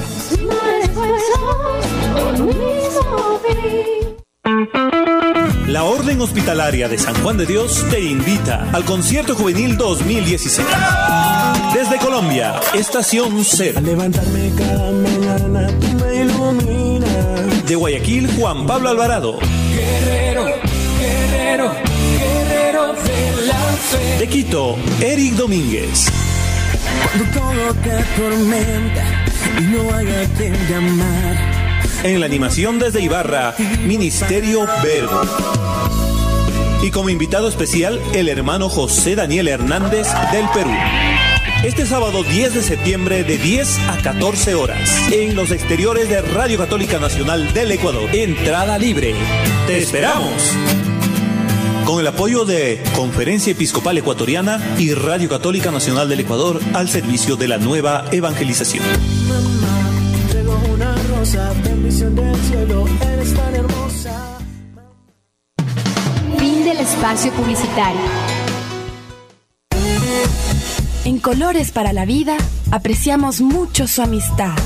S20: La Orden Hospitalaria de San Juan de Dios te invita al Concierto Juvenil 2016. Desde Colombia, Estación Cero.
S14: Al levantarme cada mañana, tú me iluminas.
S20: De Guayaquil, Juan Pablo Alvarado.
S14: Guerrero, guerrero, guerrero de la fe.
S20: De Quito, Eric Domínguez.
S14: Cuando todo te atormenta y no hay a quien llamar.
S20: En la animación desde Ibarra, Ministerio Verbo. Y como invitado especial, el hermano José Daniel Hernández del Perú. Este sábado 10 de septiembre de 10 a 14 horas, en los exteriores de Radio Católica Nacional del Ecuador. Entrada libre. ¡Te esperamos! Con el apoyo de Conferencia Episcopal Ecuatoriana y Radio Católica Nacional del Ecuador al servicio de la nueva evangelización.
S14: Mamá, traigo una rosa, bendición del cielo, eres tan hermosa.
S2: Fin del espacio publicitario.
S6: En Colores para la Vida apreciamos mucho su amistad.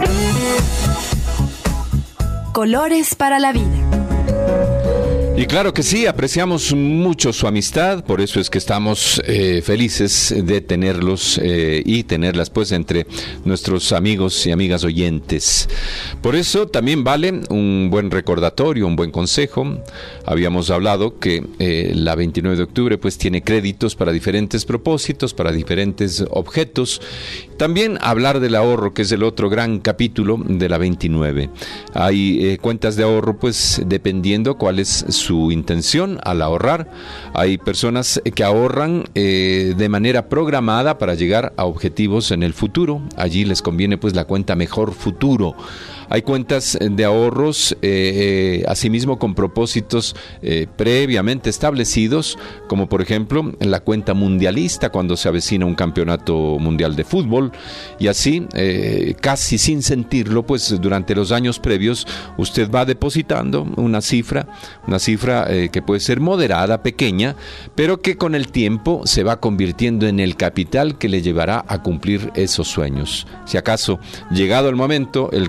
S6: Colores para la Vida.
S1: Y claro que sí, apreciamos mucho su amistad, por eso es que estamos felices de tenerlos y tenerlas pues entre nuestros amigos y amigas oyentes. Por eso también vale un buen recordatorio, un buen consejo. Habíamos hablado que la 29 de octubre pues tiene créditos para diferentes propósitos, para diferentes objetos. También hablar del ahorro, que es el otro gran capítulo de la 29. Hay cuentas de ahorro pues dependiendo cuál es su intención al ahorrar. Hay personas que ahorran de manera programada para llegar a objetivos en el futuro. Allí les conviene pues la cuenta Mejor Futuro. Hay cuentas de ahorros, asimismo con propósitos previamente establecidos, como por ejemplo la cuenta mundialista cuando se avecina un campeonato mundial de fútbol, y así, casi sin sentirlo, pues durante los años previos usted va depositando una cifra que puede ser moderada, pequeña, pero que con el tiempo se va convirtiendo en el capital que le llevará a cumplir esos sueños. Si acaso, llegado el momento, el capital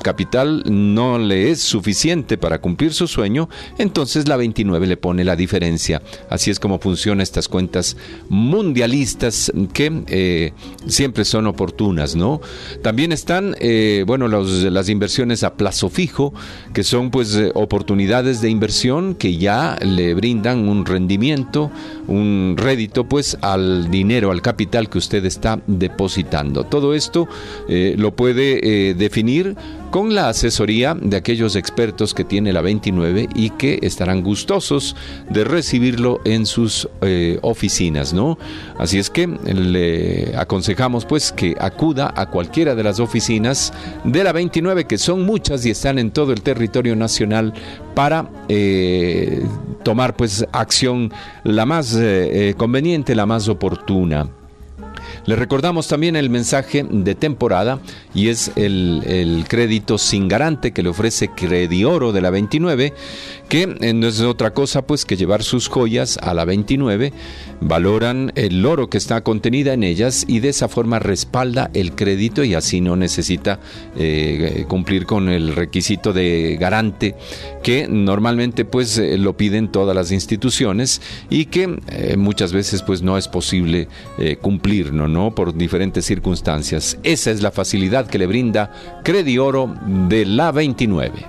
S1: cual no le es suficiente para cumplir su sueño, entonces la 29 le pone la diferencia. Así es como funcionan estas cuentas mundialistas que siempre son oportunas, ¿no? También están, las inversiones a plazo fijo, que son pues oportunidades de inversión que ya le brindan un rendimiento, un rédito pues al dinero, al capital que usted está depositando. Todo esto lo puede definir con la asesoría de aquellos expertos que tiene la 29 y que estarán gustosos de recibirlo en sus oficinas, ¿no? Así es que le aconsejamos pues que acuda a cualquiera de las oficinas de la 29, que son muchas y están en todo el territorio nacional, para tomar pues acción la más conveniente, la más oportuna. Le recordamos también el mensaje de temporada, y es el crédito sin garante que le ofrece Credioro de la 29, que no es otra cosa pues que llevar sus joyas a la 29, valoran el oro que está contenida en ellas y de esa forma respalda el crédito, y así no necesita cumplir con el requisito de garante que normalmente pues lo piden todas las instituciones y que muchas veces pues no es posible cumplir, ¿no? Por diferentes circunstancias. Esa es la facilidad que le brinda Credioro de la 29.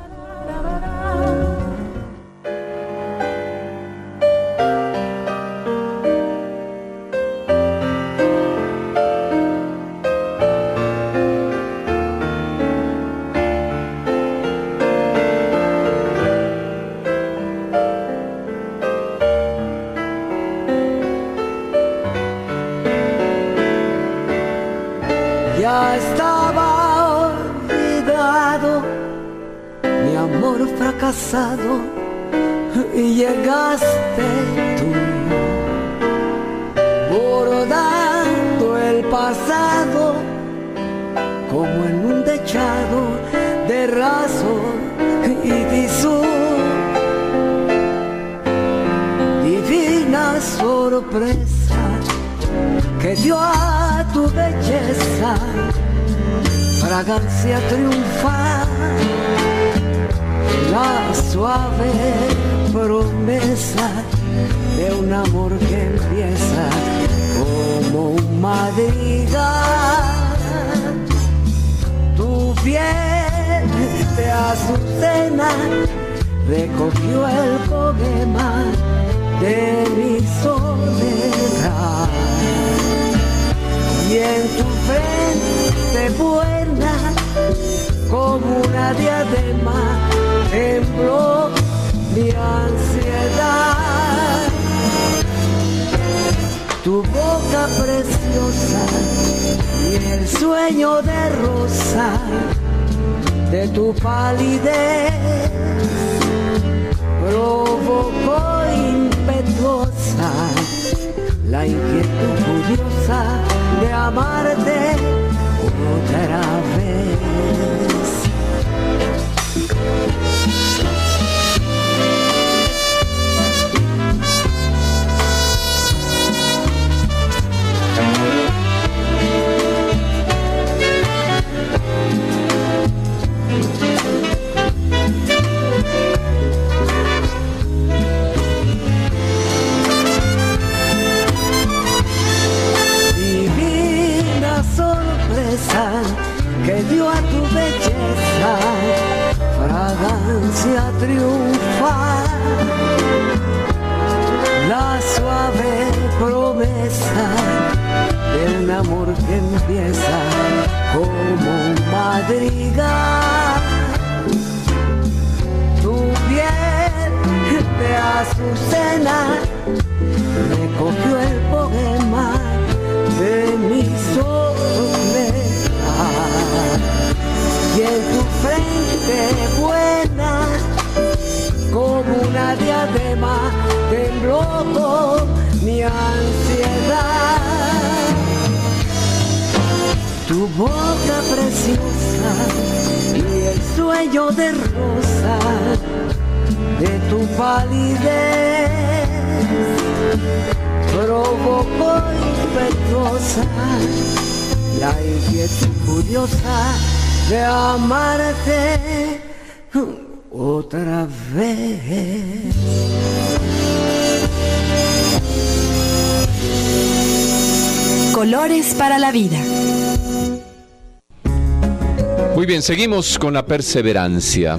S21: Ya estaba olvidado mi amor fracasado y llegaste tú, bordando el pasado como en un techado de raso y tisú. Divina sorpresa que dio a tu belleza fragancia triunfal, la suave promesa de un amor que empieza como un madrigal. Tu piel de azucena recogió el poema de mi soledad, y en tu frente buena como una diadema tembló mi ansiedad. Tu boca preciosa y el sueño de rosa de tu palidez provocó impetuosa la inquietud curiosa de amarte otra vez. Que dio a tu belleza fragancia triunfal, la suave promesa de un amor que empieza como un madrigal. Tu piel de azucena recogió el poema de mi soledad, y en tu frente buena como una diadema tembló mi ansiedad. Tu boca preciosa y el sueño de rosa de tu palidez provocó impetuosa la inquietud curiosa de amarte otra vez.
S6: Colores para la vida.
S1: Muy bien, seguimos con la perseverancia.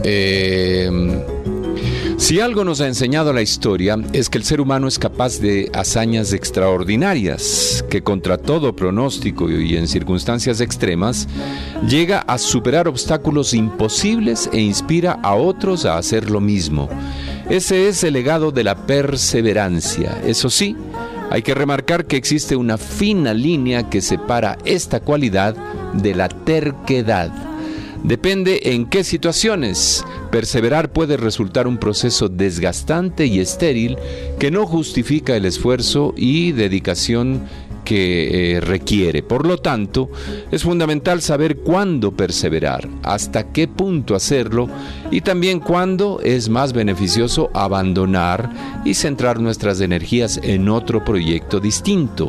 S1: Si algo nos ha enseñado la historia es que el ser humano es capaz de hazañas extraordinarias, que contra todo pronóstico y en circunstancias extremas, llega a superar obstáculos imposibles e inspira a otros a hacer lo mismo. Ese es el legado de la perseverancia. Eso sí, hay que remarcar que existe una fina línea que separa esta cualidad de la terquedad. Depende en qué situaciones. Perseverar puede resultar un proceso desgastante y estéril que no justifica el esfuerzo y dedicación que requiere. Por lo tanto, es fundamental saber cuándo perseverar, hasta qué punto hacerlo y también cuándo es más beneficioso abandonar y centrar nuestras energías en otro proyecto distinto.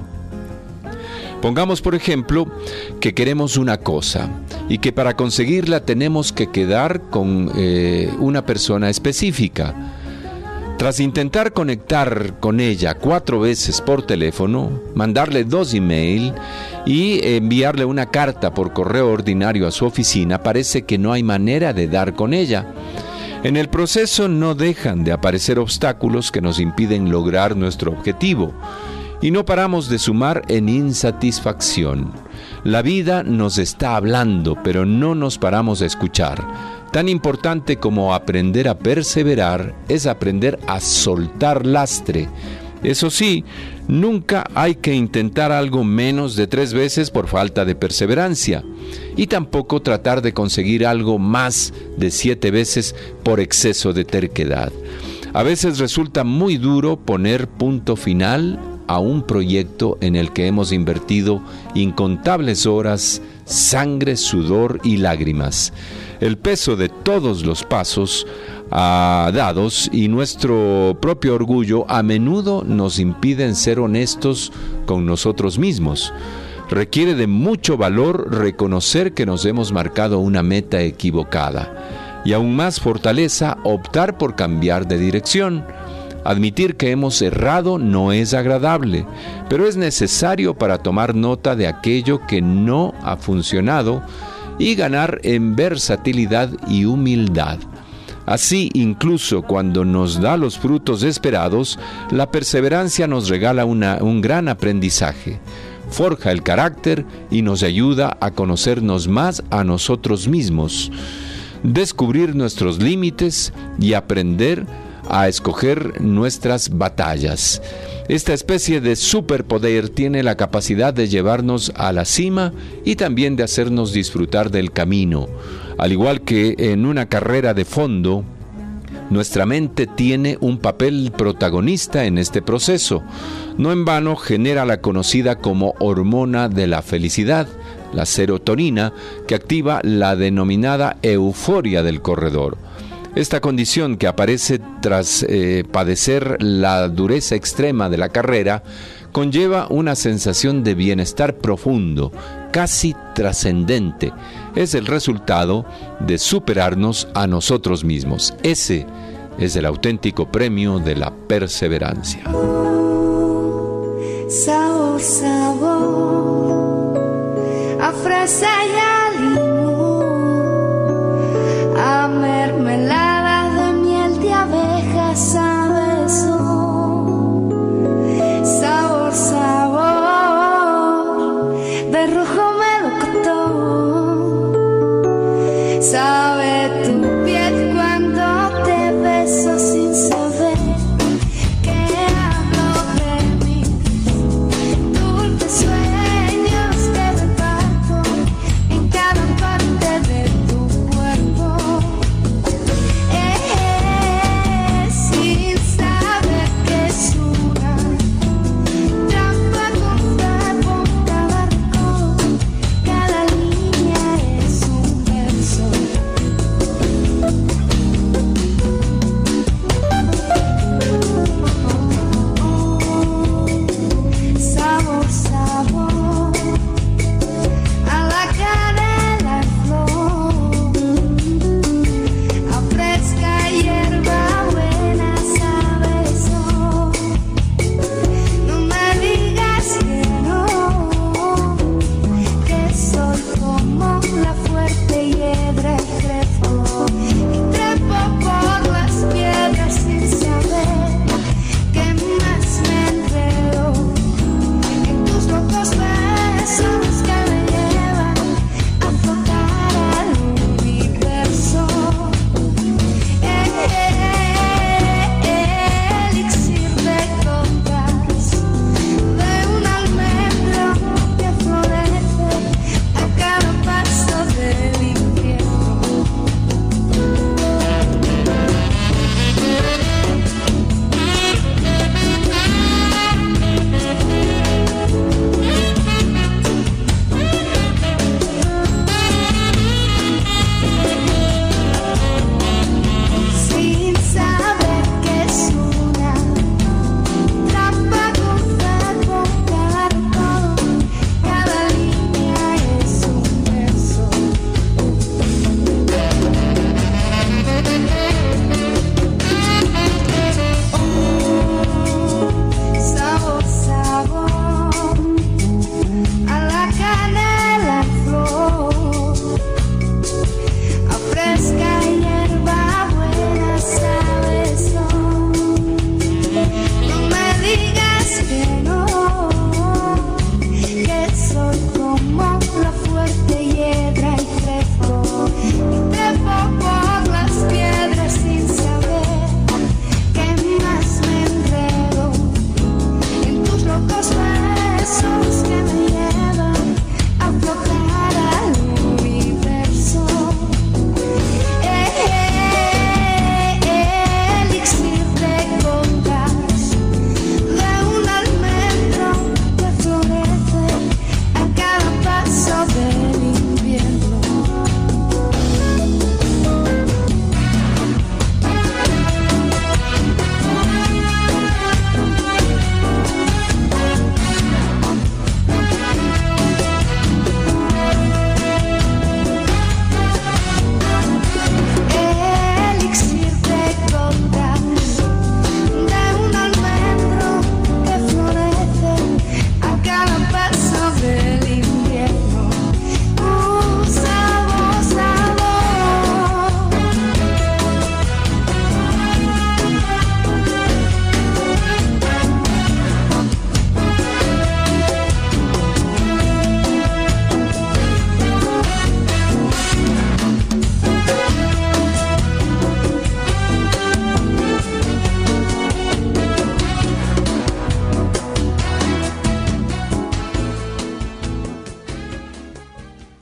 S1: Pongamos, por ejemplo, que queremos una cosa y que para conseguirla tenemos que quedar con una persona específica. Tras intentar conectar con ella 4 veces por teléfono, mandarle 2 emails y enviarle una carta por correo ordinario a su oficina, parece que no hay manera de dar con ella. En el proceso no dejan de aparecer obstáculos que nos impiden lograr nuestro objetivo. Y no paramos de sumar en insatisfacción. La vida nos está hablando, pero no nos paramos a escuchar. Tan importante como aprender a perseverar es aprender a soltar lastre. Eso sí, nunca hay que intentar algo menos de 3 veces por falta de perseverancia. Y tampoco tratar de conseguir algo más de 7 veces por exceso de terquedad. A veces resulta muy duro poner punto final a un proyecto en el que hemos invertido incontables horas, sangre, sudor y lágrimas. El peso de todos los pasos dados y nuestro propio orgullo a menudo nos impiden ser honestos con nosotros mismos. Requiere de mucho valor reconocer que nos hemos marcado una meta equivocada y aún más fortaleza optar por cambiar de dirección. Admitir que hemos errado no es agradable, pero es necesario para tomar nota de aquello que no ha funcionado y ganar en versatilidad y humildad. Así, incluso cuando nos da los frutos esperados, la perseverancia nos regala un gran aprendizaje, forja el carácter y nos ayuda a conocernos más a nosotros mismos, descubrir nuestros límites y aprender a escoger nuestras batallas. Esta especie de superpoder tiene la capacidad de llevarnos a la cima y también de hacernos disfrutar del camino. Al igual que en una carrera de fondo, nuestra mente tiene un papel protagonista en este proceso. No en vano genera la conocida como hormona de la felicidad, la serotonina, que activa la denominada euforia del corredor. Esta condición que aparece tras padecer la dureza extrema de la carrera conlleva una sensación de bienestar profundo, casi trascendente. Es el resultado de superarnos a nosotros mismos. Ese es el auténtico premio de la perseverancia.
S21: Sabor, sabor, a fresa y a limón, a mermelada de miel de abeja, sabe son. Sabor, sabor, de rojo melocotón, sabe tu piel cuando te beso sin saber que hablo de mí. Dulces sueños que reparto en cada parte de tu cuerpo.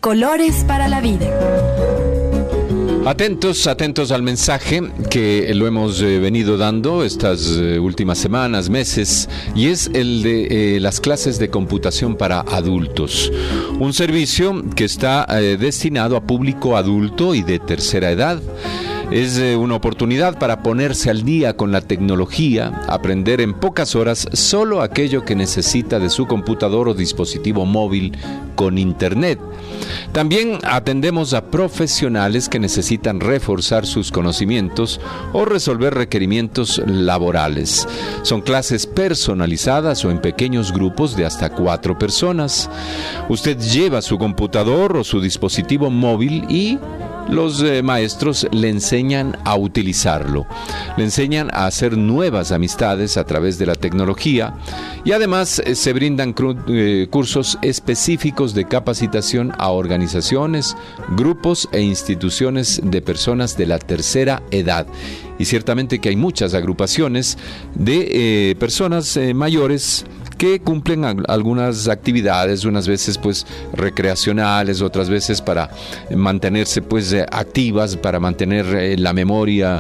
S6: Colores para la vida.
S1: Atentos al mensaje que lo hemos venido dando estas últimas semanas, meses, y es el de las clases de computación para adultos. Un servicio que está destinado a público adulto y de tercera edad. Es una oportunidad para ponerse al día con la tecnología, aprender en pocas horas solo aquello que necesita de su computador o dispositivo móvil con internet. También atendemos a profesionales que necesitan reforzar sus conocimientos o resolver requerimientos laborales. Son clases personalizadas o en pequeños grupos de hasta 4 personas. Usted lleva su computador o su dispositivo móvil y los maestros le enseñan a utilizarlo, le enseñan a hacer nuevas amistades a través de la tecnología y además se brindan cursos específicos de capacitación a organizaciones, grupos e instituciones de personas de la tercera edad. Y ciertamente que hay muchas agrupaciones de personas mayores que cumplen algunas actividades, unas veces pues recreacionales, otras veces para mantenerse pues activas, para mantener la memoria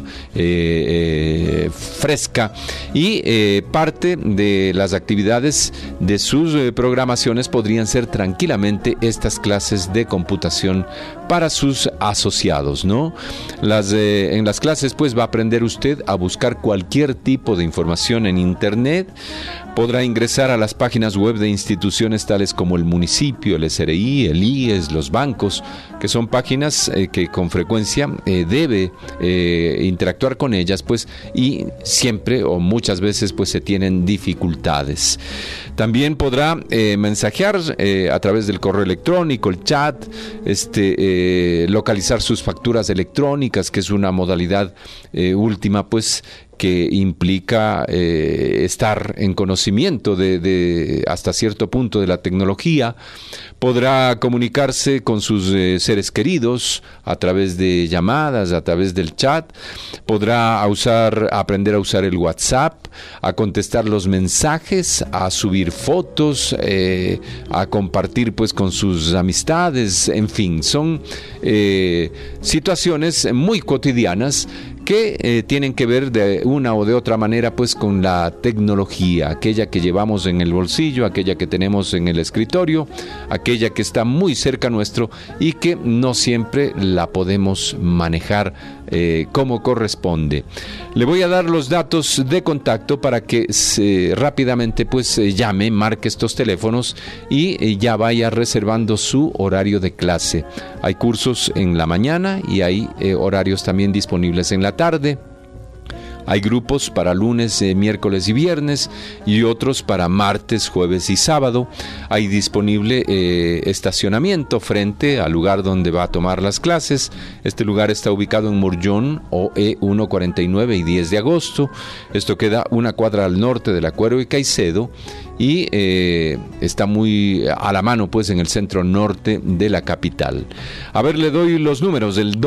S1: fresca, y parte de las actividades de sus programaciones podrían ser tranquilamente estas clases de computación para sus asociados, ¿no? En las clases pues va a aprender usted a buscar cualquier tipo de información en internet. Podrá ingresar a las páginas web de instituciones tales como el municipio, el SRI, el IES, los bancos, que son páginas que con frecuencia debe interactuar con ellas, pues, y siempre o muchas veces pues se tienen dificultades. También podrá mensajear a través del correo electrónico, el chat, localizar sus facturas electrónicas, que es una modalidad última, pues, que implica estar en conocimiento de hasta cierto punto de la tecnología. Podrá comunicarse con sus seres queridos a través de llamadas, a través del chat. Podrá aprender a usar el WhatsApp, a contestar los mensajes, a subir fotos, a compartir pues con sus amistades. En fin, son situaciones muy cotidianas que tienen que ver de una o de otra manera pues con la tecnología, aquella que llevamos en el bolsillo, aquella que tenemos en el escritorio, aquella que está muy cerca nuestro y que no siempre la podemos manejar como corresponde. Le voy a dar los datos de contacto para que rápidamente pues llame, marque estos teléfonos y ya vaya reservando su horario de clase. Hay cursos en la mañana y hay horarios también disponibles en la tarde. Hay grupos para lunes, miércoles y viernes y otros para martes, jueves y sábado. Hay disponible estacionamiento frente al lugar donde va a tomar las clases. Este lugar está ubicado en Murllón, OE 149 y 10 de agosto. Esto queda una cuadra al norte de La Cuero y Caicedo y está muy a la mano pues en el centro norte de la capital. A ver, le doy los números del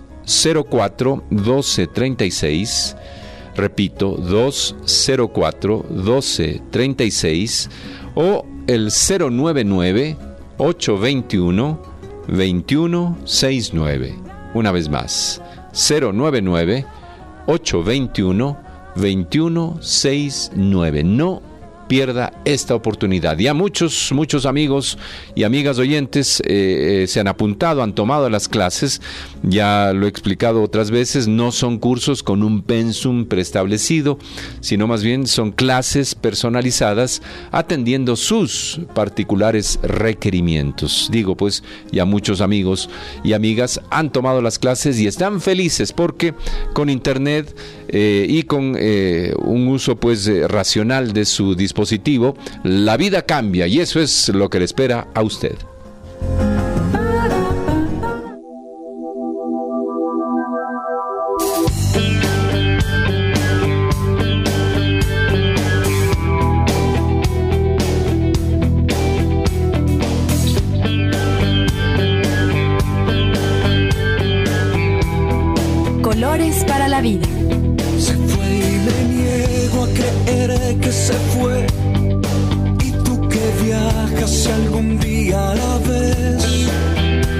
S1: 204-1236. Repito, 204-1236 o el 099-821-2169. Una vez más, 099-821-2169. No pierda esta oportunidad. Ya muchos amigos y amigas oyentes se han apuntado, han tomado las clases. Ya lo he explicado otras veces, no son cursos con un pensum preestablecido, sino más bien son clases personalizadas atendiendo sus particulares requerimientos. Digo pues, ya muchos amigos y amigas han tomado las clases y están felices porque con internet y con un uso pues racional de su dispositivo, la vida cambia y eso es lo que le espera a usted.
S6: Colores para la vida.
S15: Se fue y me niego a creer que se fue. Y tú que viajas si algún día la ves,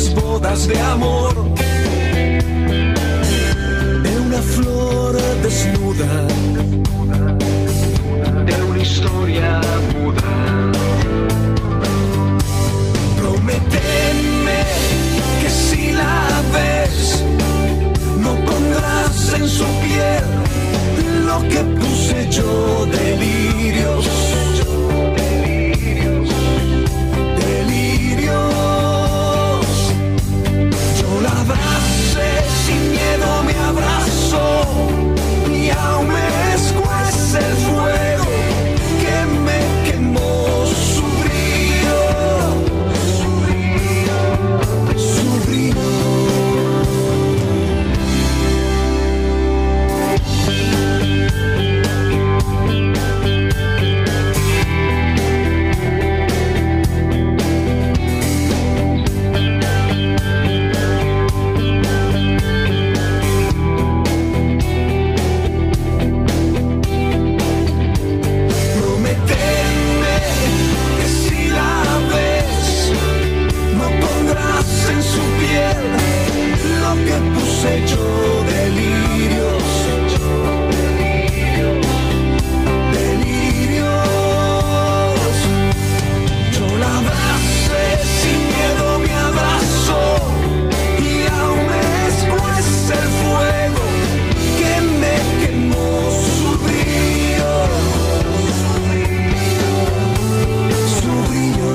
S4: las bodas de amor de una flor desnuda, de una historia muda. Prométeme que si la ves no pondrás en su piel lo que puse yo, delirios. Yo la abracé sin miedo, me abrazó y aún me escuece el fuego que me quemó, su brillo, su brillo. En su piel lo que puse yo, delirios, delirios. Yo la abracé sin miedo, me abrazó y aún me escuece el fuego que me quemó, su brillo, su brillo.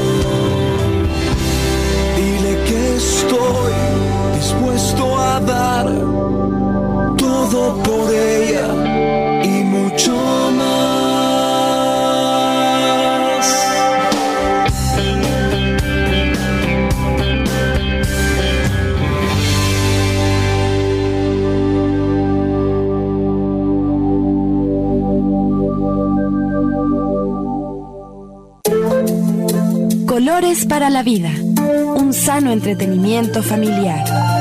S4: Estoy dispuesto a dar todo por ella y mucho más.
S6: Colores para la vida. Un sano entretenimiento familiar.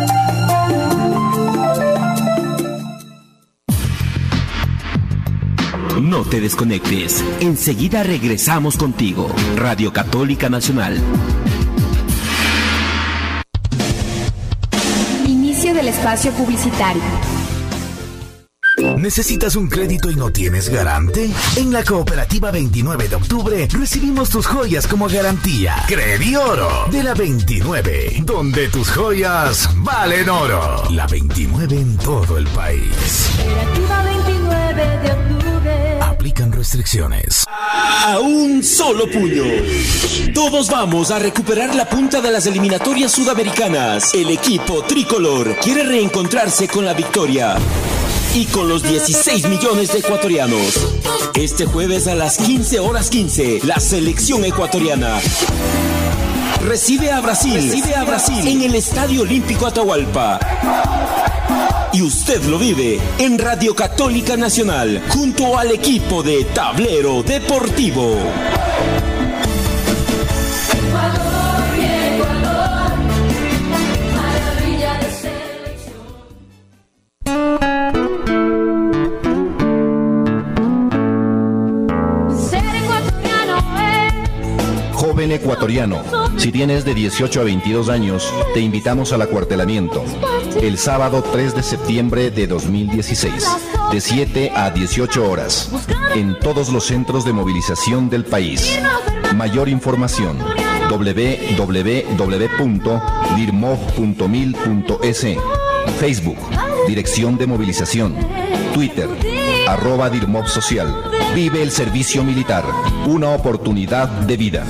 S3: No te desconectes. Enseguida regresamos contigo. Radio Católica Nacional.
S6: Inicio del espacio publicitario.
S8: ¿Necesitas un crédito y no tienes garante? En la Cooperativa 29 de Octubre recibimos tus joyas como garantía. Credioro de la 29, donde tus joyas valen oro. La 29 en todo el país.
S5: Cooperativa 29 de Octubre.
S8: Aplican restricciones.
S3: A un solo puño. Todos vamos a recuperar la punta de las eliminatorias sudamericanas. El equipo tricolor quiere reencontrarse con la victoria y con los 16 millones de ecuatorianos. Este jueves a las 15:15, la selección ecuatoriana recibe a Brasil en el Estadio Olímpico Atahualpa. Y usted lo vive en Radio Católica Nacional, junto al equipo de Tablero Deportivo.
S19: Joven ecuatoriano, si tienes de 18 a 22 años, te invitamos al acuartelamiento. El sábado 3 de septiembre de 2016, de 7 a 18 horas, en todos los centros de movilización del país. Mayor información, www.dirmov.mil.es. Facebook, Dirección de Movilización. Twitter, @DirmovSocial. Vive el servicio militar, una oportunidad de vida.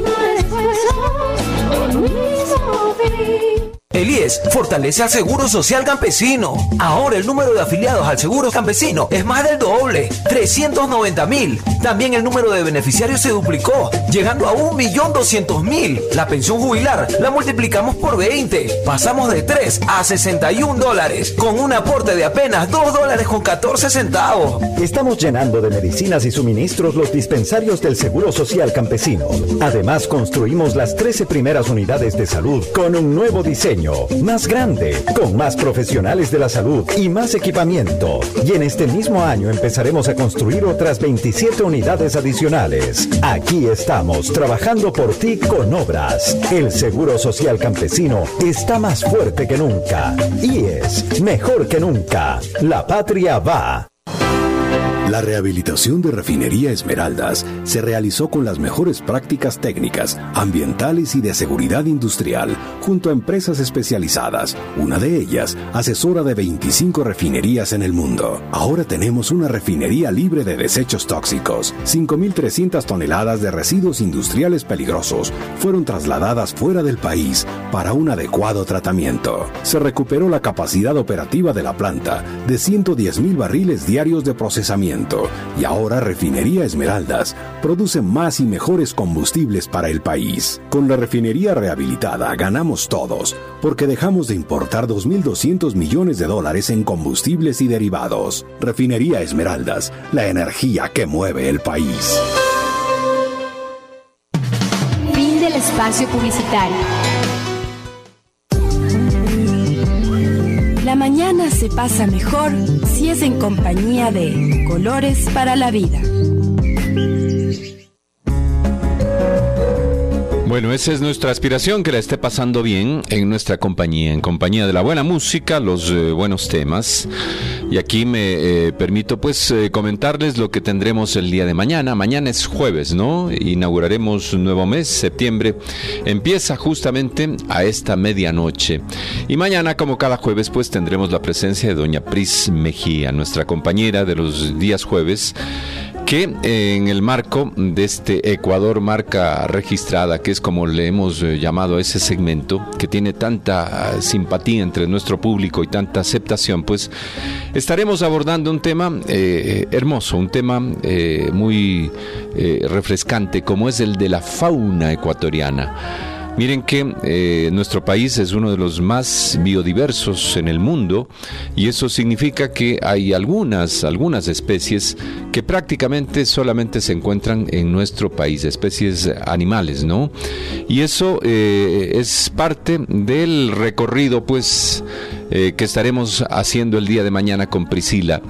S7: El IES fortalece al Seguro Social Campesino. Ahora el número de afiliados al Seguro Campesino es más del doble, 390,000. También el número de beneficiarios se duplicó, llegando a 1.200.000. La pensión jubilar la multiplicamos por 20. Pasamos de 3 a $61, con un aporte de apenas $2.14.
S11: Estamos llenando de medicinas y suministros los dispensarios del Seguro Social Campesino. Además, construimos las 13 primeras unidades de salud con un nuevo diseño, diseño, más grande, con más profesionales de la salud y más equipamiento. Y en este mismo año empezaremos a construir otras 27 unidades adicionales. Aquí estamos trabajando por ti con obras. El Seguro Social Campesino está más fuerte que nunca y es mejor que nunca. La patria va.
S9: La rehabilitación de Refinería Esmeraldas se realizó con las mejores prácticas técnicas, ambientales y de seguridad industrial, junto a empresas especializadas, una de ellas asesora de 25 refinerías en el mundo. Ahora tenemos una refinería libre de desechos tóxicos. 5.300 toneladas de residuos industriales peligrosos fueron trasladadas fuera del país para un adecuado tratamiento. Se recuperó la capacidad operativa de la planta de 110.000 barriles diarios de procesamiento. Y ahora Refinería Esmeraldas produce más y mejores combustibles para el país. Con la refinería rehabilitada ganamos todos, porque dejamos de importar $2.200 millones en combustibles y derivados. Refinería Esmeraldas, la energía que mueve el país.
S2: Fin del espacio publicitario.
S6: La mañana se pasa mejor si es en compañía de Colores para la Vida.
S1: Bueno, esa es nuestra aspiración, que la esté pasando bien en nuestra compañía, en compañía de la buena música, los buenos temas. Y aquí me permito pues comentarles lo que tendremos el día de mañana. Mañana es jueves, ¿no? Inauguraremos un nuevo mes, septiembre. Empieza justamente a esta medianoche. Y mañana, como cada jueves, pues tendremos la presencia de doña Pris Mejía, nuestra compañera de los días jueves, que en el marco de este Ecuador Marca Registrada, que es como le hemos llamado a ese segmento, que tiene tanta simpatía entre nuestro público y tanta aceptación, pues estaremos abordando un tema hermoso, un tema muy refrescante, como es el de la fauna ecuatoriana. Miren que nuestro país es uno de los más biodiversos en el mundo, y eso significa que hay algunas especies que prácticamente solamente se encuentran en nuestro país, especies animales, ¿no? Y eso es parte del recorrido, pues, que estaremos haciendo el día de mañana con Priscila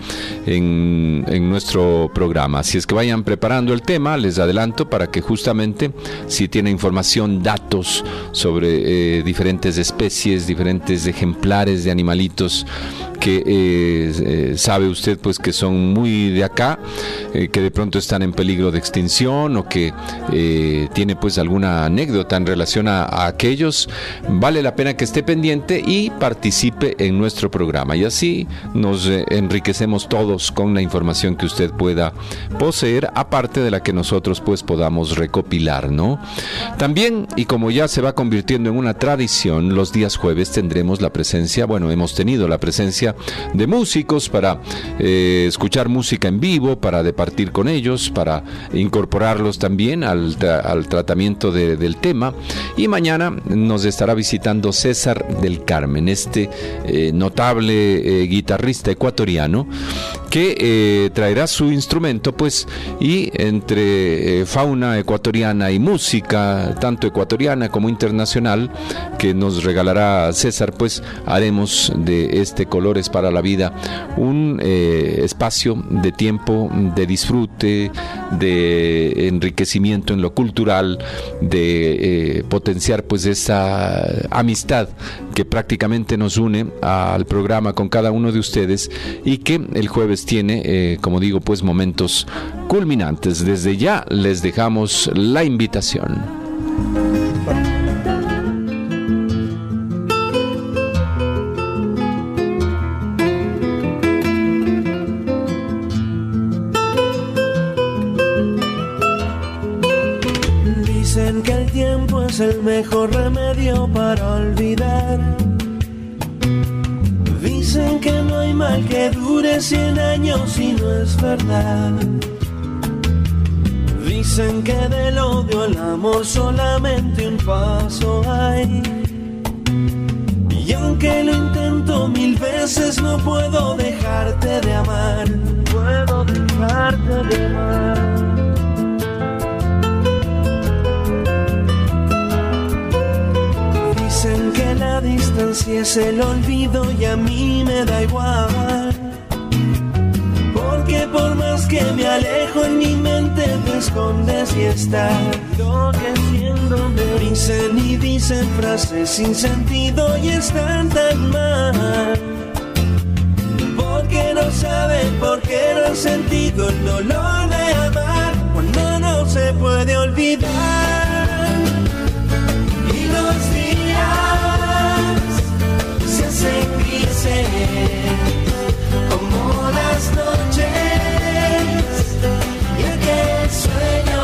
S1: en nuestro programa. Así es que vayan preparando el tema, les adelanto, para que justamente, si tiene información, datos sobre diferentes especies, diferentes ejemplares de animalitos que sabe usted pues que son muy de acá, que de pronto están en peligro de extinción, o que tiene pues alguna anécdota en relación a aquellos, vale la pena que esté pendiente y participe en nuestro programa, y así nos enriquecemos todos con la información que usted pueda poseer, aparte de la que nosotros pues podamos recopilar, ¿no? También, y como ya se va convirtiendo en una tradición, los días jueves tendremos la presencia, bueno, hemos tenido la presencia de músicos para escuchar música en vivo, para departir con ellos, para incorporarlos también al tratamiento del tema. Y mañana nos estará visitando César del Carmen, este notable guitarrista ecuatoriano, que traerá su instrumento, pues, y entre fauna ecuatoriana y música tanto ecuatoriana como internacional que nos regalará César, pues haremos de este Colores para la Vida un espacio de tiempo, de disfrute, de enriquecimiento en lo cultural, de potenciar pues esa amistad que prácticamente nos une al programa con cada uno de ustedes, y que el jueves tiene, como digo, pues momentos culminantes. Desde ya les dejamos la invitación.
S14: Dicen que el tiempo es el mejor remedio para olvidar. Dicen que no hay mal que dure 100 años y no es verdad. Dicen que del odio al amor solamente un paso hay. Y aunque lo intento 1000 veces, no puedo dejarte de amar. Puedo dejarte de amar. Dicen que la distancia si es el olvido y a mí me da igual. Porque por más que me alejo en mi mente te escondes y estás enloqueciéndome. Dicen y dicen frases sin sentido y están tan mal. Porque no saben, porque no han sentido el dolor de amar cuando no se puede olvidar. Y los días se hacen grises como las noches y aquel sueño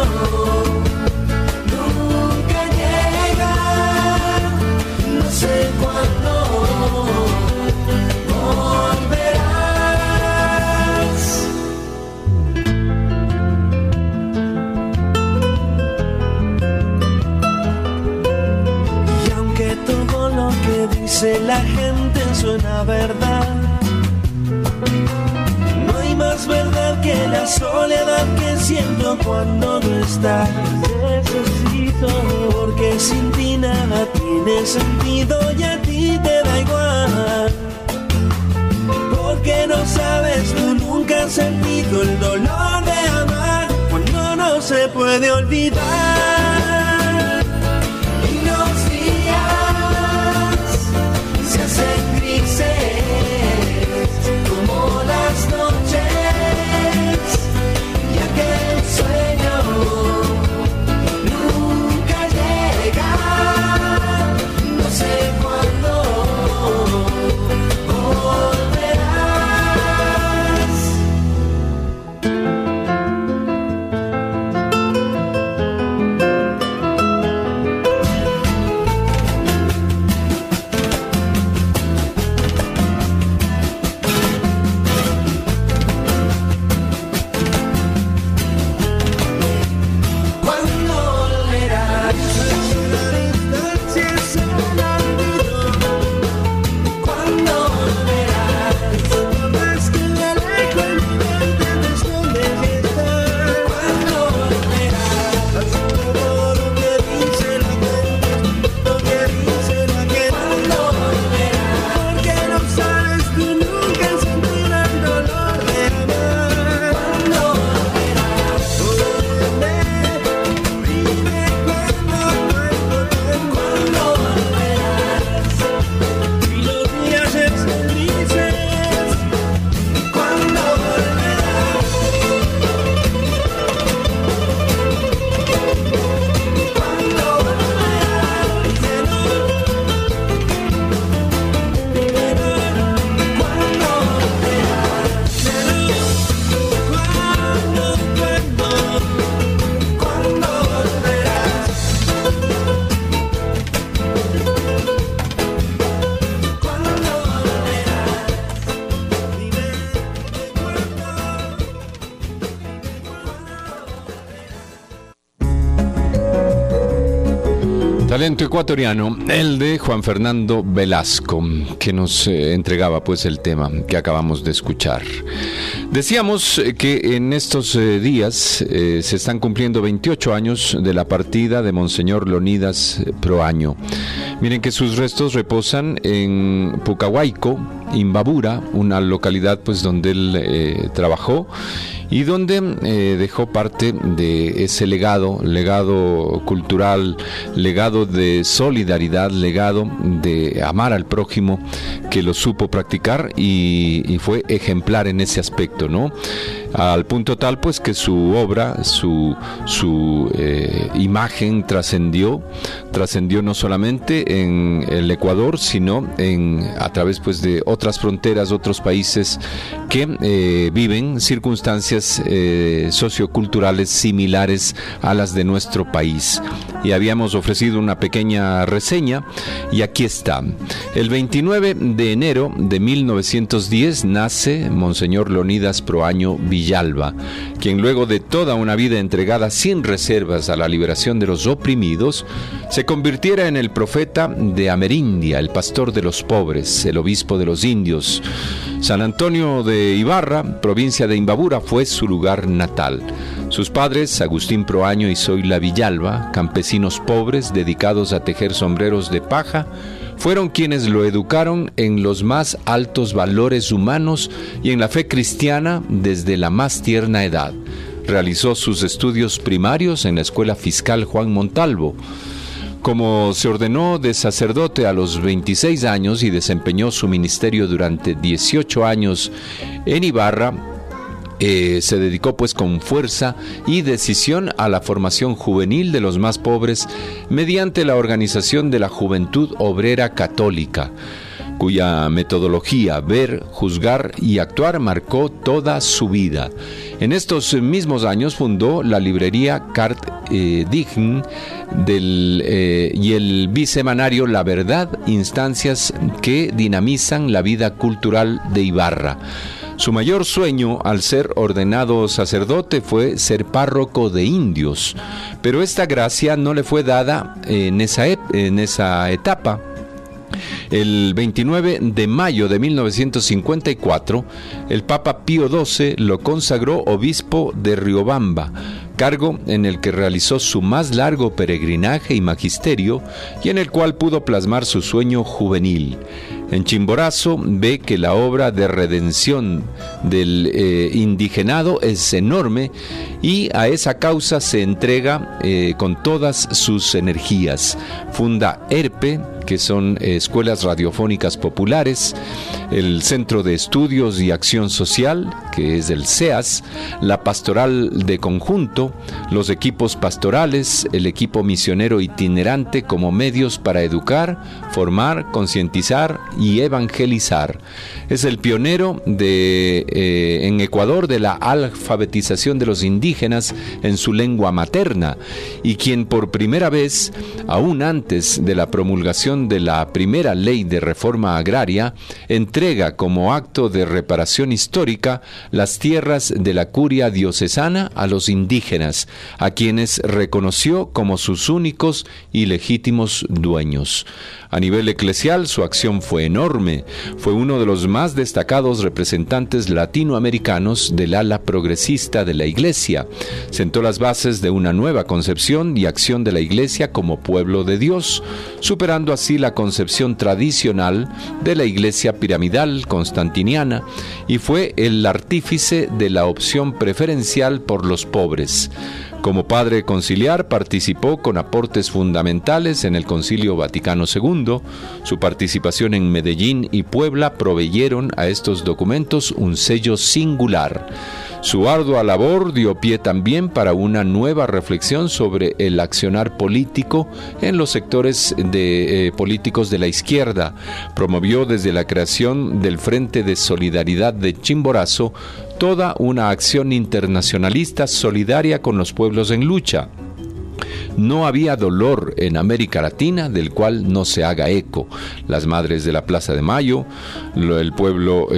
S14: nunca llega. No sé cuándo volverás. Y aunque todo lo que dice la gente suena verdad, no hay más verdad que la soledad que siento cuando no estás. Necesito, porque sin ti nada tiene sentido y a ti te da igual. Porque no sabes, tú nunca has sentido el dolor de amar cuando no se puede olvidar. Y los días se hacen grises como las noches y aquel sueño nunca llega. No sé cuándo volverás. ¿Cuándo volverás? La distancia es el olvido. ¿Cuándo volverás? Por más que me alejo en mi mente te escondes y estás. ¿Cuándo volverás? Todo lo que dice la gente, lo que dice la gente. ¿Cuándo volverás? Porque no sabes, tú nunca has sentido el dolor de amar. ¿Cuándo volverás? ¿Cuándo volverás? Y los días se hacen grises. ¿Cuándo volverás? ¿Cuándo volverás? Dímelo. Dímelo. ¿Cuándo volverás? Dímelo. ¿Cuándo volverás?
S1: Talento ecuatoriano, el de Juan Fernando Velasco, que nos entregaba pues el tema que acabamos de escuchar. Decíamos que en estos días se están cumpliendo 28 años de la partida de Monseñor Leonidas Proaño. Miren que sus restos reposan en Pucahuayco, Imbabura, una localidad pues donde él trabajó y donde dejó parte de ese legado cultural, legado de solidaridad, legado de amar al prójimo, que lo supo practicar y fue ejemplar en ese aspecto, ¿no? Al punto tal pues que su obra, su imagen trascendió no solamente en el Ecuador, sino a través pues de otras fronteras, otros países que viven circunstancias socioculturales similares a las de nuestro país. Y habíamos ofrecido una pequeña reseña y aquí está. El 29 de enero de 1910 nace Monseñor Leonidas Proaño Villalba, quien luego de toda una vida entregada sin reservas a la liberación de los oprimidos, se convirtiera en el profeta de Amerindia, el pastor de los pobres, el obispo de los indios. San Antonio de Ibarra, provincia de Imbabura, fue su lugar natal. Sus padres, Agustín Proaño y Zoila Villalba, campesinos pobres dedicados a tejer sombreros de paja, fueron quienes lo educaron en los más altos valores humanos y en la fe cristiana desde la más tierna edad. Realizó sus estudios primarios en la Escuela Fiscal Juan Montalvo. Como se ordenó de sacerdote a los 26 años y desempeñó su ministerio durante 18 años en Ibarra, se dedicó pues con fuerza y decisión a la formación juvenil de los más pobres mediante la organización de la Juventud Obrera Católica, cuya metodología, ver, juzgar y actuar marcó toda su vida. En estos mismos años fundó la librería Carte Digne y el bisemanario La Verdad, instancias que dinamizan la vida cultural de Ibarra. Su mayor sueño al ser ordenado sacerdote fue ser párroco de indios, pero esta gracia no le fue dada en esa etapa. El 29 de mayo de 1954, el Papa Pío XII lo consagró obispo de Riobamba, cargo en el que realizó su más largo peregrinaje y magisterio y en el cual pudo plasmar su sueño juvenil. En Chimborazo ve que la obra de redención del indigenado es enorme y a esa causa se entrega con todas sus energías. Funda ERPE, que son escuelas radiofónicas populares, el Centro de Estudios y Acción Social, que es el CEAS, la Pastoral de Conjunto, los equipos pastorales, el equipo misionero itinerante como medios para educar, formar, concientizar y evangelizar. Es el pionero en Ecuador de la alfabetización de los indígenas en su lengua materna y quien por primera vez, aún antes de la promulgación de la primera ley de reforma agraria, entrega como acto de reparación histórica las tierras de la curia diocesana a los indígenas, a quienes reconoció como sus únicos y legítimos dueños. A nivel eclesial, su acción fue enorme. Fue uno de los más destacados representantes latinoamericanos del ala progresista de la Iglesia. Sentó las bases de una nueva concepción y acción de la Iglesia como pueblo de Dios, superando así la concepción tradicional de la Iglesia piramidal constantiniana, y fue el artífice de la opción preferencial por los pobres. Como padre conciliar, participó con aportes fundamentales en el Concilio Vaticano II. Su participación en Medellín y Puebla proveyeron a estos documentos un sello singular. Su ardua labor dio pie también para una nueva reflexión sobre el accionar político en los sectores políticos de la izquierda. Promovió desde la creación del Frente de Solidaridad de Chimborazo toda una acción internacionalista solidaria con los pueblos en lucha. No había dolor en América Latina del cual no se haga eco. Las madres de la Plaza de Mayo, el pueblo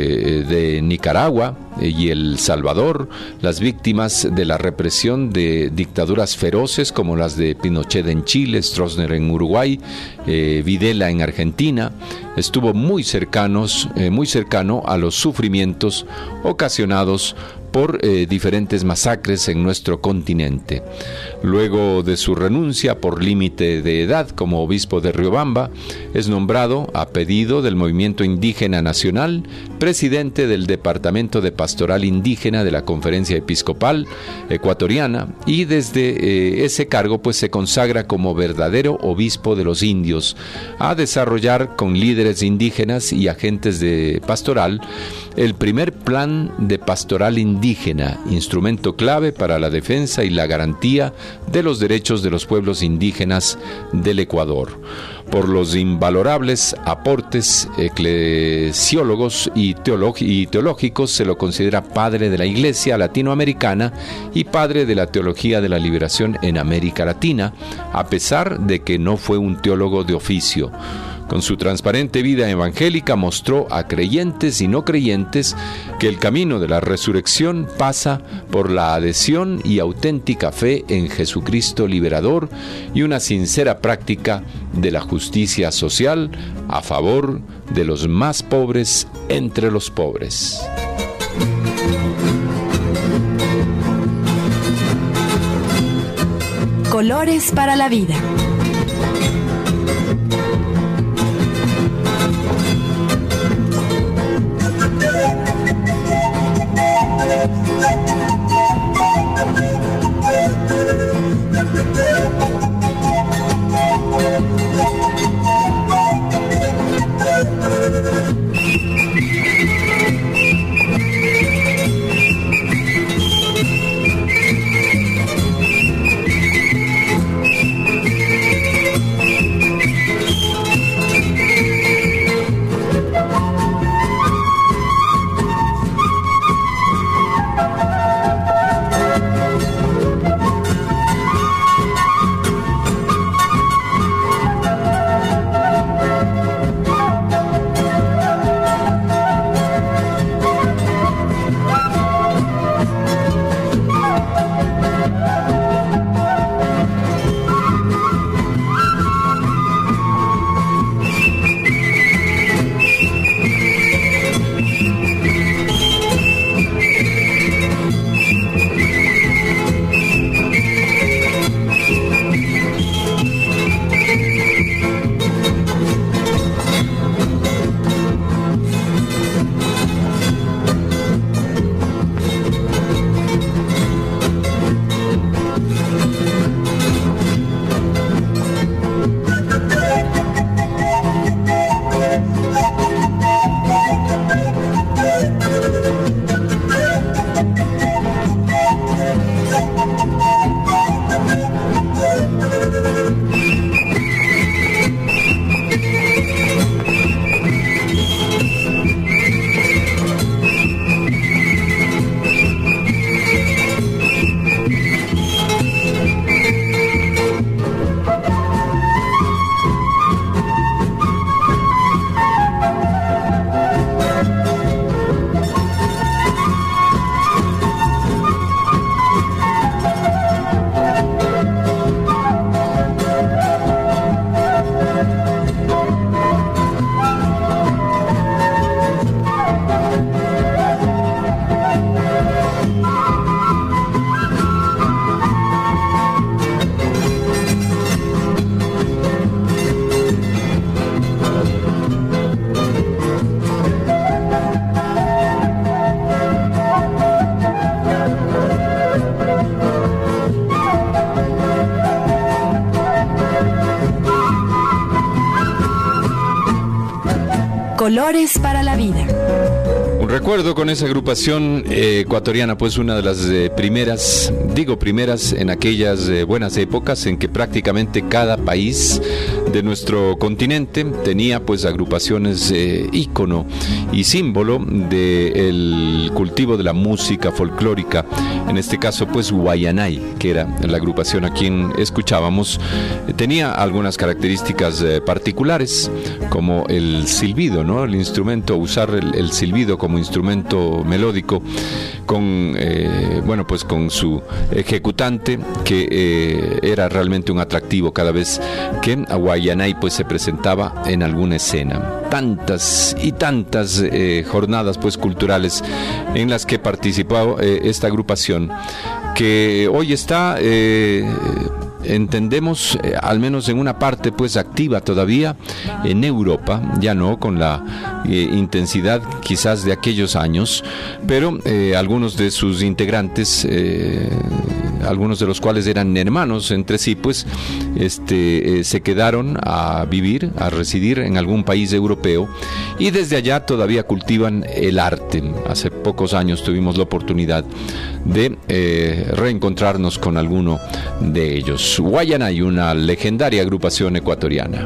S1: de Nicaragua y El Salvador, las víctimas de la represión de dictaduras feroces como las de Pinochet en Chile, Stroessner en Uruguay, Videla en Argentina, estuvo muy cercano a los sufrimientos ocasionados por diferentes masacres en nuestro continente. Luego de su renuncia por límite de edad como obispo de Riobamba, es nombrado, a pedido del Movimiento Indígena Nacional, presidente del Departamento de Pastoral Indígena de la Conferencia Episcopal Ecuatoriana, y desde ese cargo pues se consagra como verdadero obispo de los indios, a desarrollar con líderes indígenas y agentes de pastoral el primer plan de pastoral indígena, instrumento clave para la defensa y la garantía de los derechos de los pueblos indígenas del Ecuador. Por los invalorables aportes eclesiólogos y teológicos se lo considera padre de la Iglesia latinoamericana y padre de la teología de la liberación en América Latina, a pesar de que no fue un teólogo de oficio. Con su transparente vida evangélica mostró a creyentes y no creyentes que el camino de la resurrección pasa por la adhesión y auténtica fe en Jesucristo liberador y una sincera práctica de la justicia social a favor de los más pobres entre los pobres.
S6: Colores para la vida. Colores para la vida.
S1: Un recuerdo con esa agrupación ecuatoriana, pues una de las primeras en aquellas buenas épocas en que prácticamente cada país de nuestro continente tenía pues agrupaciones ícono y símbolo del cultivo de la música folclórica. En este caso pues Guayanay, que era la agrupación a quien escuchábamos, tenía algunas características particulares, como el silbido, ¿no? El instrumento, usar el silbido como instrumento melódico con con su ejecutante, que era realmente un atractivo cada vez que Guayanay pues se presentaba en alguna escena. Tantas y tantas jornadas pues culturales en las que participó esta agrupación, que hoy está entendemos, al menos en una parte pues activa todavía en Europa, ya no con la intensidad quizás de aquellos años, pero algunos de sus integrantes, algunos de los cuales eran hermanos entre sí, pues se quedaron a vivir, a residir en algún país europeo, y desde allá todavía cultivan el arte. Hace pocos años tuvimos la oportunidad de reencontrarnos con alguno de ellos. Guayanay, una legendaria agrupación ecuatoriana.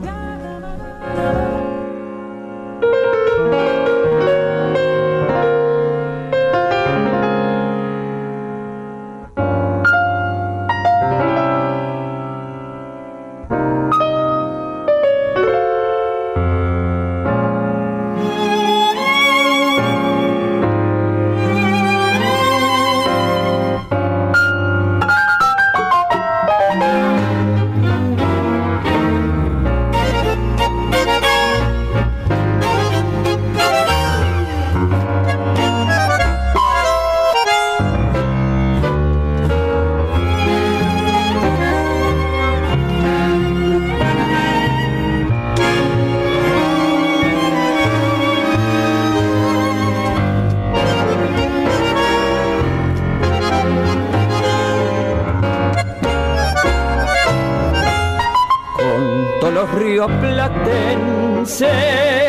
S10: Platenses,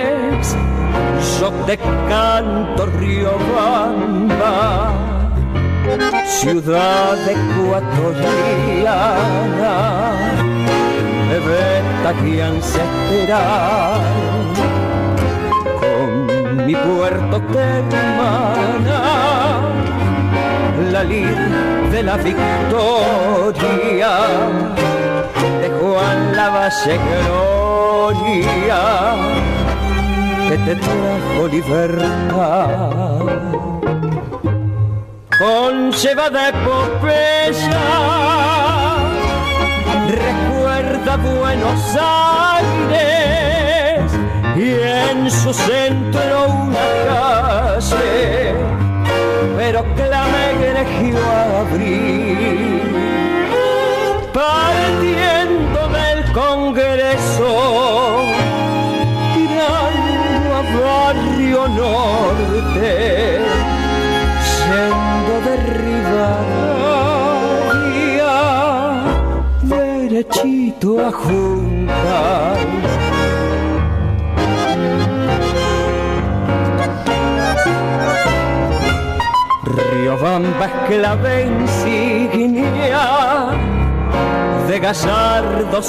S10: yo te canto Riobamba, ciudad ecuatoriana, bebeta que ancestral, con mi puerto termana, la lid de la Victoria, de Juan Lavalle Gloria, que te trajo libertad. Con lleva de epopeya, recuerda Buenos Aires, y en su centro una calle, pero clame elegió abrir, partiendo del Congreso, tirando a Barrio Norte, yendo de Rivadavia, derechito a Juncal. Riobamba es clave insignia de gallardos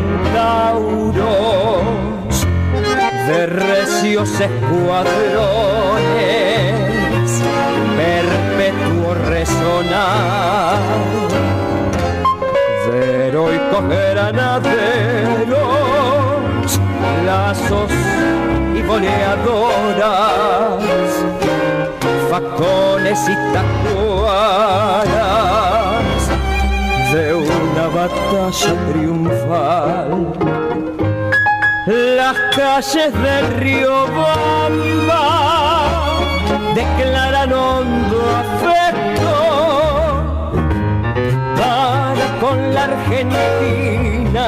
S10: centauros, de recios escuadrones, perpetuo resonar, de heroicos granaderos, lazos y boleadoras, facones y tacuaras, de una batalla triunfal. Las calles de Riobamba declaran hondo afecto para con la Argentina,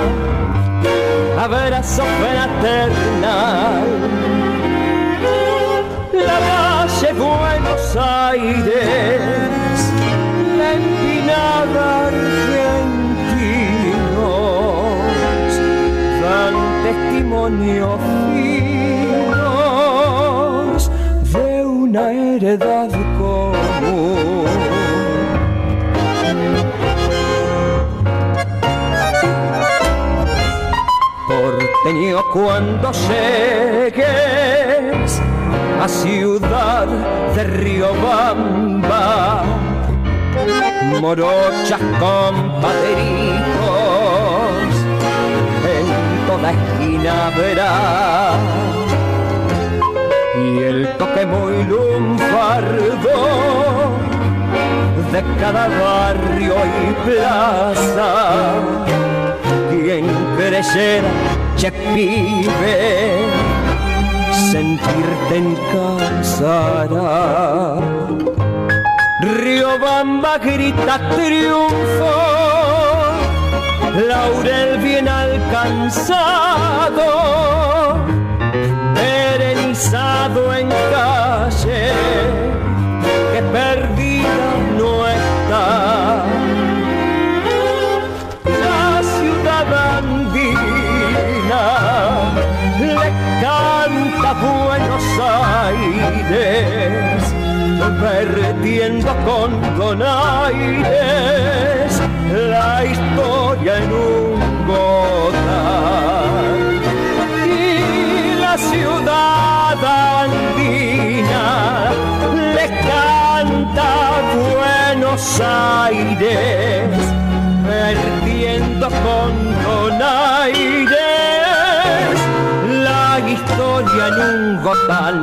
S10: abrazo fraternal. La calle Buenos Aires, la empinada argentinos dan testimonio fiel porteño, cuando llegues a Ciudad de Riobamba, morochas compadritos en toda esquina verás, y el toque muy lunfardo de cada barrio y plaza. Quien creyera, che pibe, sentirte en casará. Riobamba grita triunfo, laurel bien alcanzado, perenizado en calle, que perdida no está. La ciudad andina le canta Buenos Aires, vertiendo con donaires la historia en un gotán. Y la ciudad andina le canta Buenos Aires, vertiendo con donaires la historia en un gotán.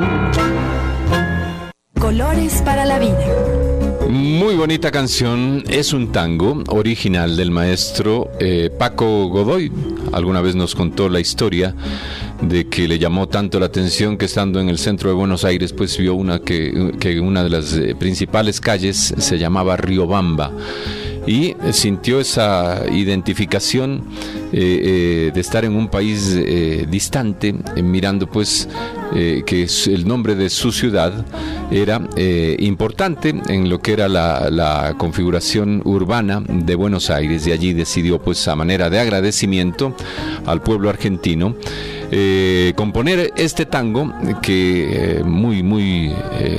S6: Colores para la vida.
S1: Muy bonita canción, es un tango original del maestro Paco Godoy. Alguna vez nos contó la historia de que le llamó tanto la atención que estando en el centro de Buenos Aires pues vio que una de las principales calles se llamaba Riobamba y sintió esa identificación de estar en un país distante, mirando pues que el nombre de su ciudad era importante en lo que era la configuración urbana de Buenos Aires, y allí decidió pues a manera de agradecimiento al pueblo argentino componer este tango que muy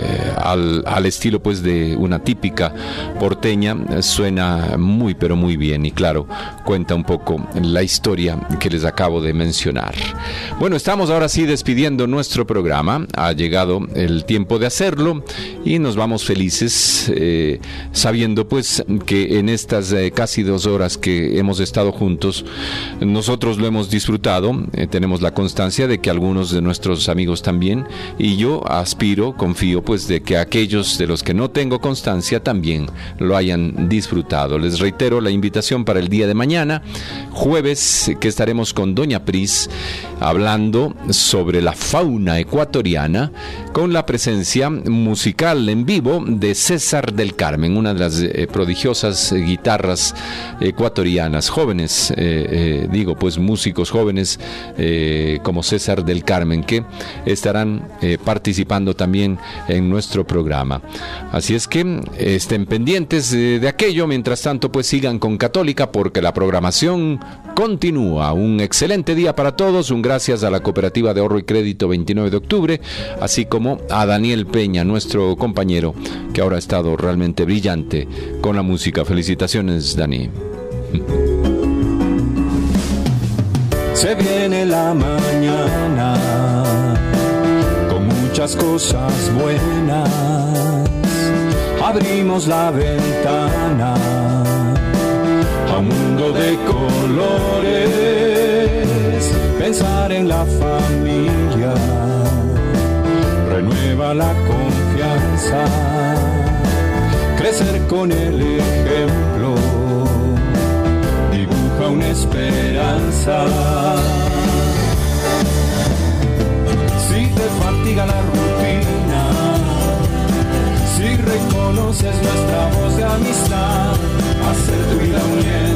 S1: al estilo pues de una típica porteña, suena muy pero muy bien, y claro, cuenta un poco la historia que les acabo de mencionar. Bueno, estamos ahora sí despidiendo nuestro programa, ha llegado el tiempo de hacerlo y nos vamos felices sabiendo pues que en estas casi 2 horas que hemos estado juntos, nosotros lo hemos disfrutado, tenemos la constancia de que algunos de nuestros amigos también, y yo confío pues de que aquellos de los que no tengo constancia también lo hayan disfrutado. Les reitero la invitación para el día de mañana, jueves, que estaremos con Doña Pris hablando sobre la fauna ecuatoriana, con la presencia musical en vivo de César del Carmen, una de las prodigiosas guitarras ecuatorianas, jóvenes, pues músicos jóvenes como César del Carmen, que estarán participando también en nuestro programa. Así es que estén pendientes de aquello. Mientras tanto, pues sigan con Católica, porque la programación continúa. Un excelente día para todos. Un gracias a la Cooperativa de Ahorro y Crédito 29 de octubre, así como a Daniel Peña, nuestro compañero, que ahora ha estado realmente brillante con la música. Felicitaciones, Dani.
S12: Se viene la mañana con muchas cosas buenas. Abrimos la ventana a un mundo de colores. Pensar en la familia renueva la confianza. Crecer con el ejemplo dibuja una esperanza. Si te fatiga la rutina, si reconoces nuestra voz de amistad, hacer tu vida uniendo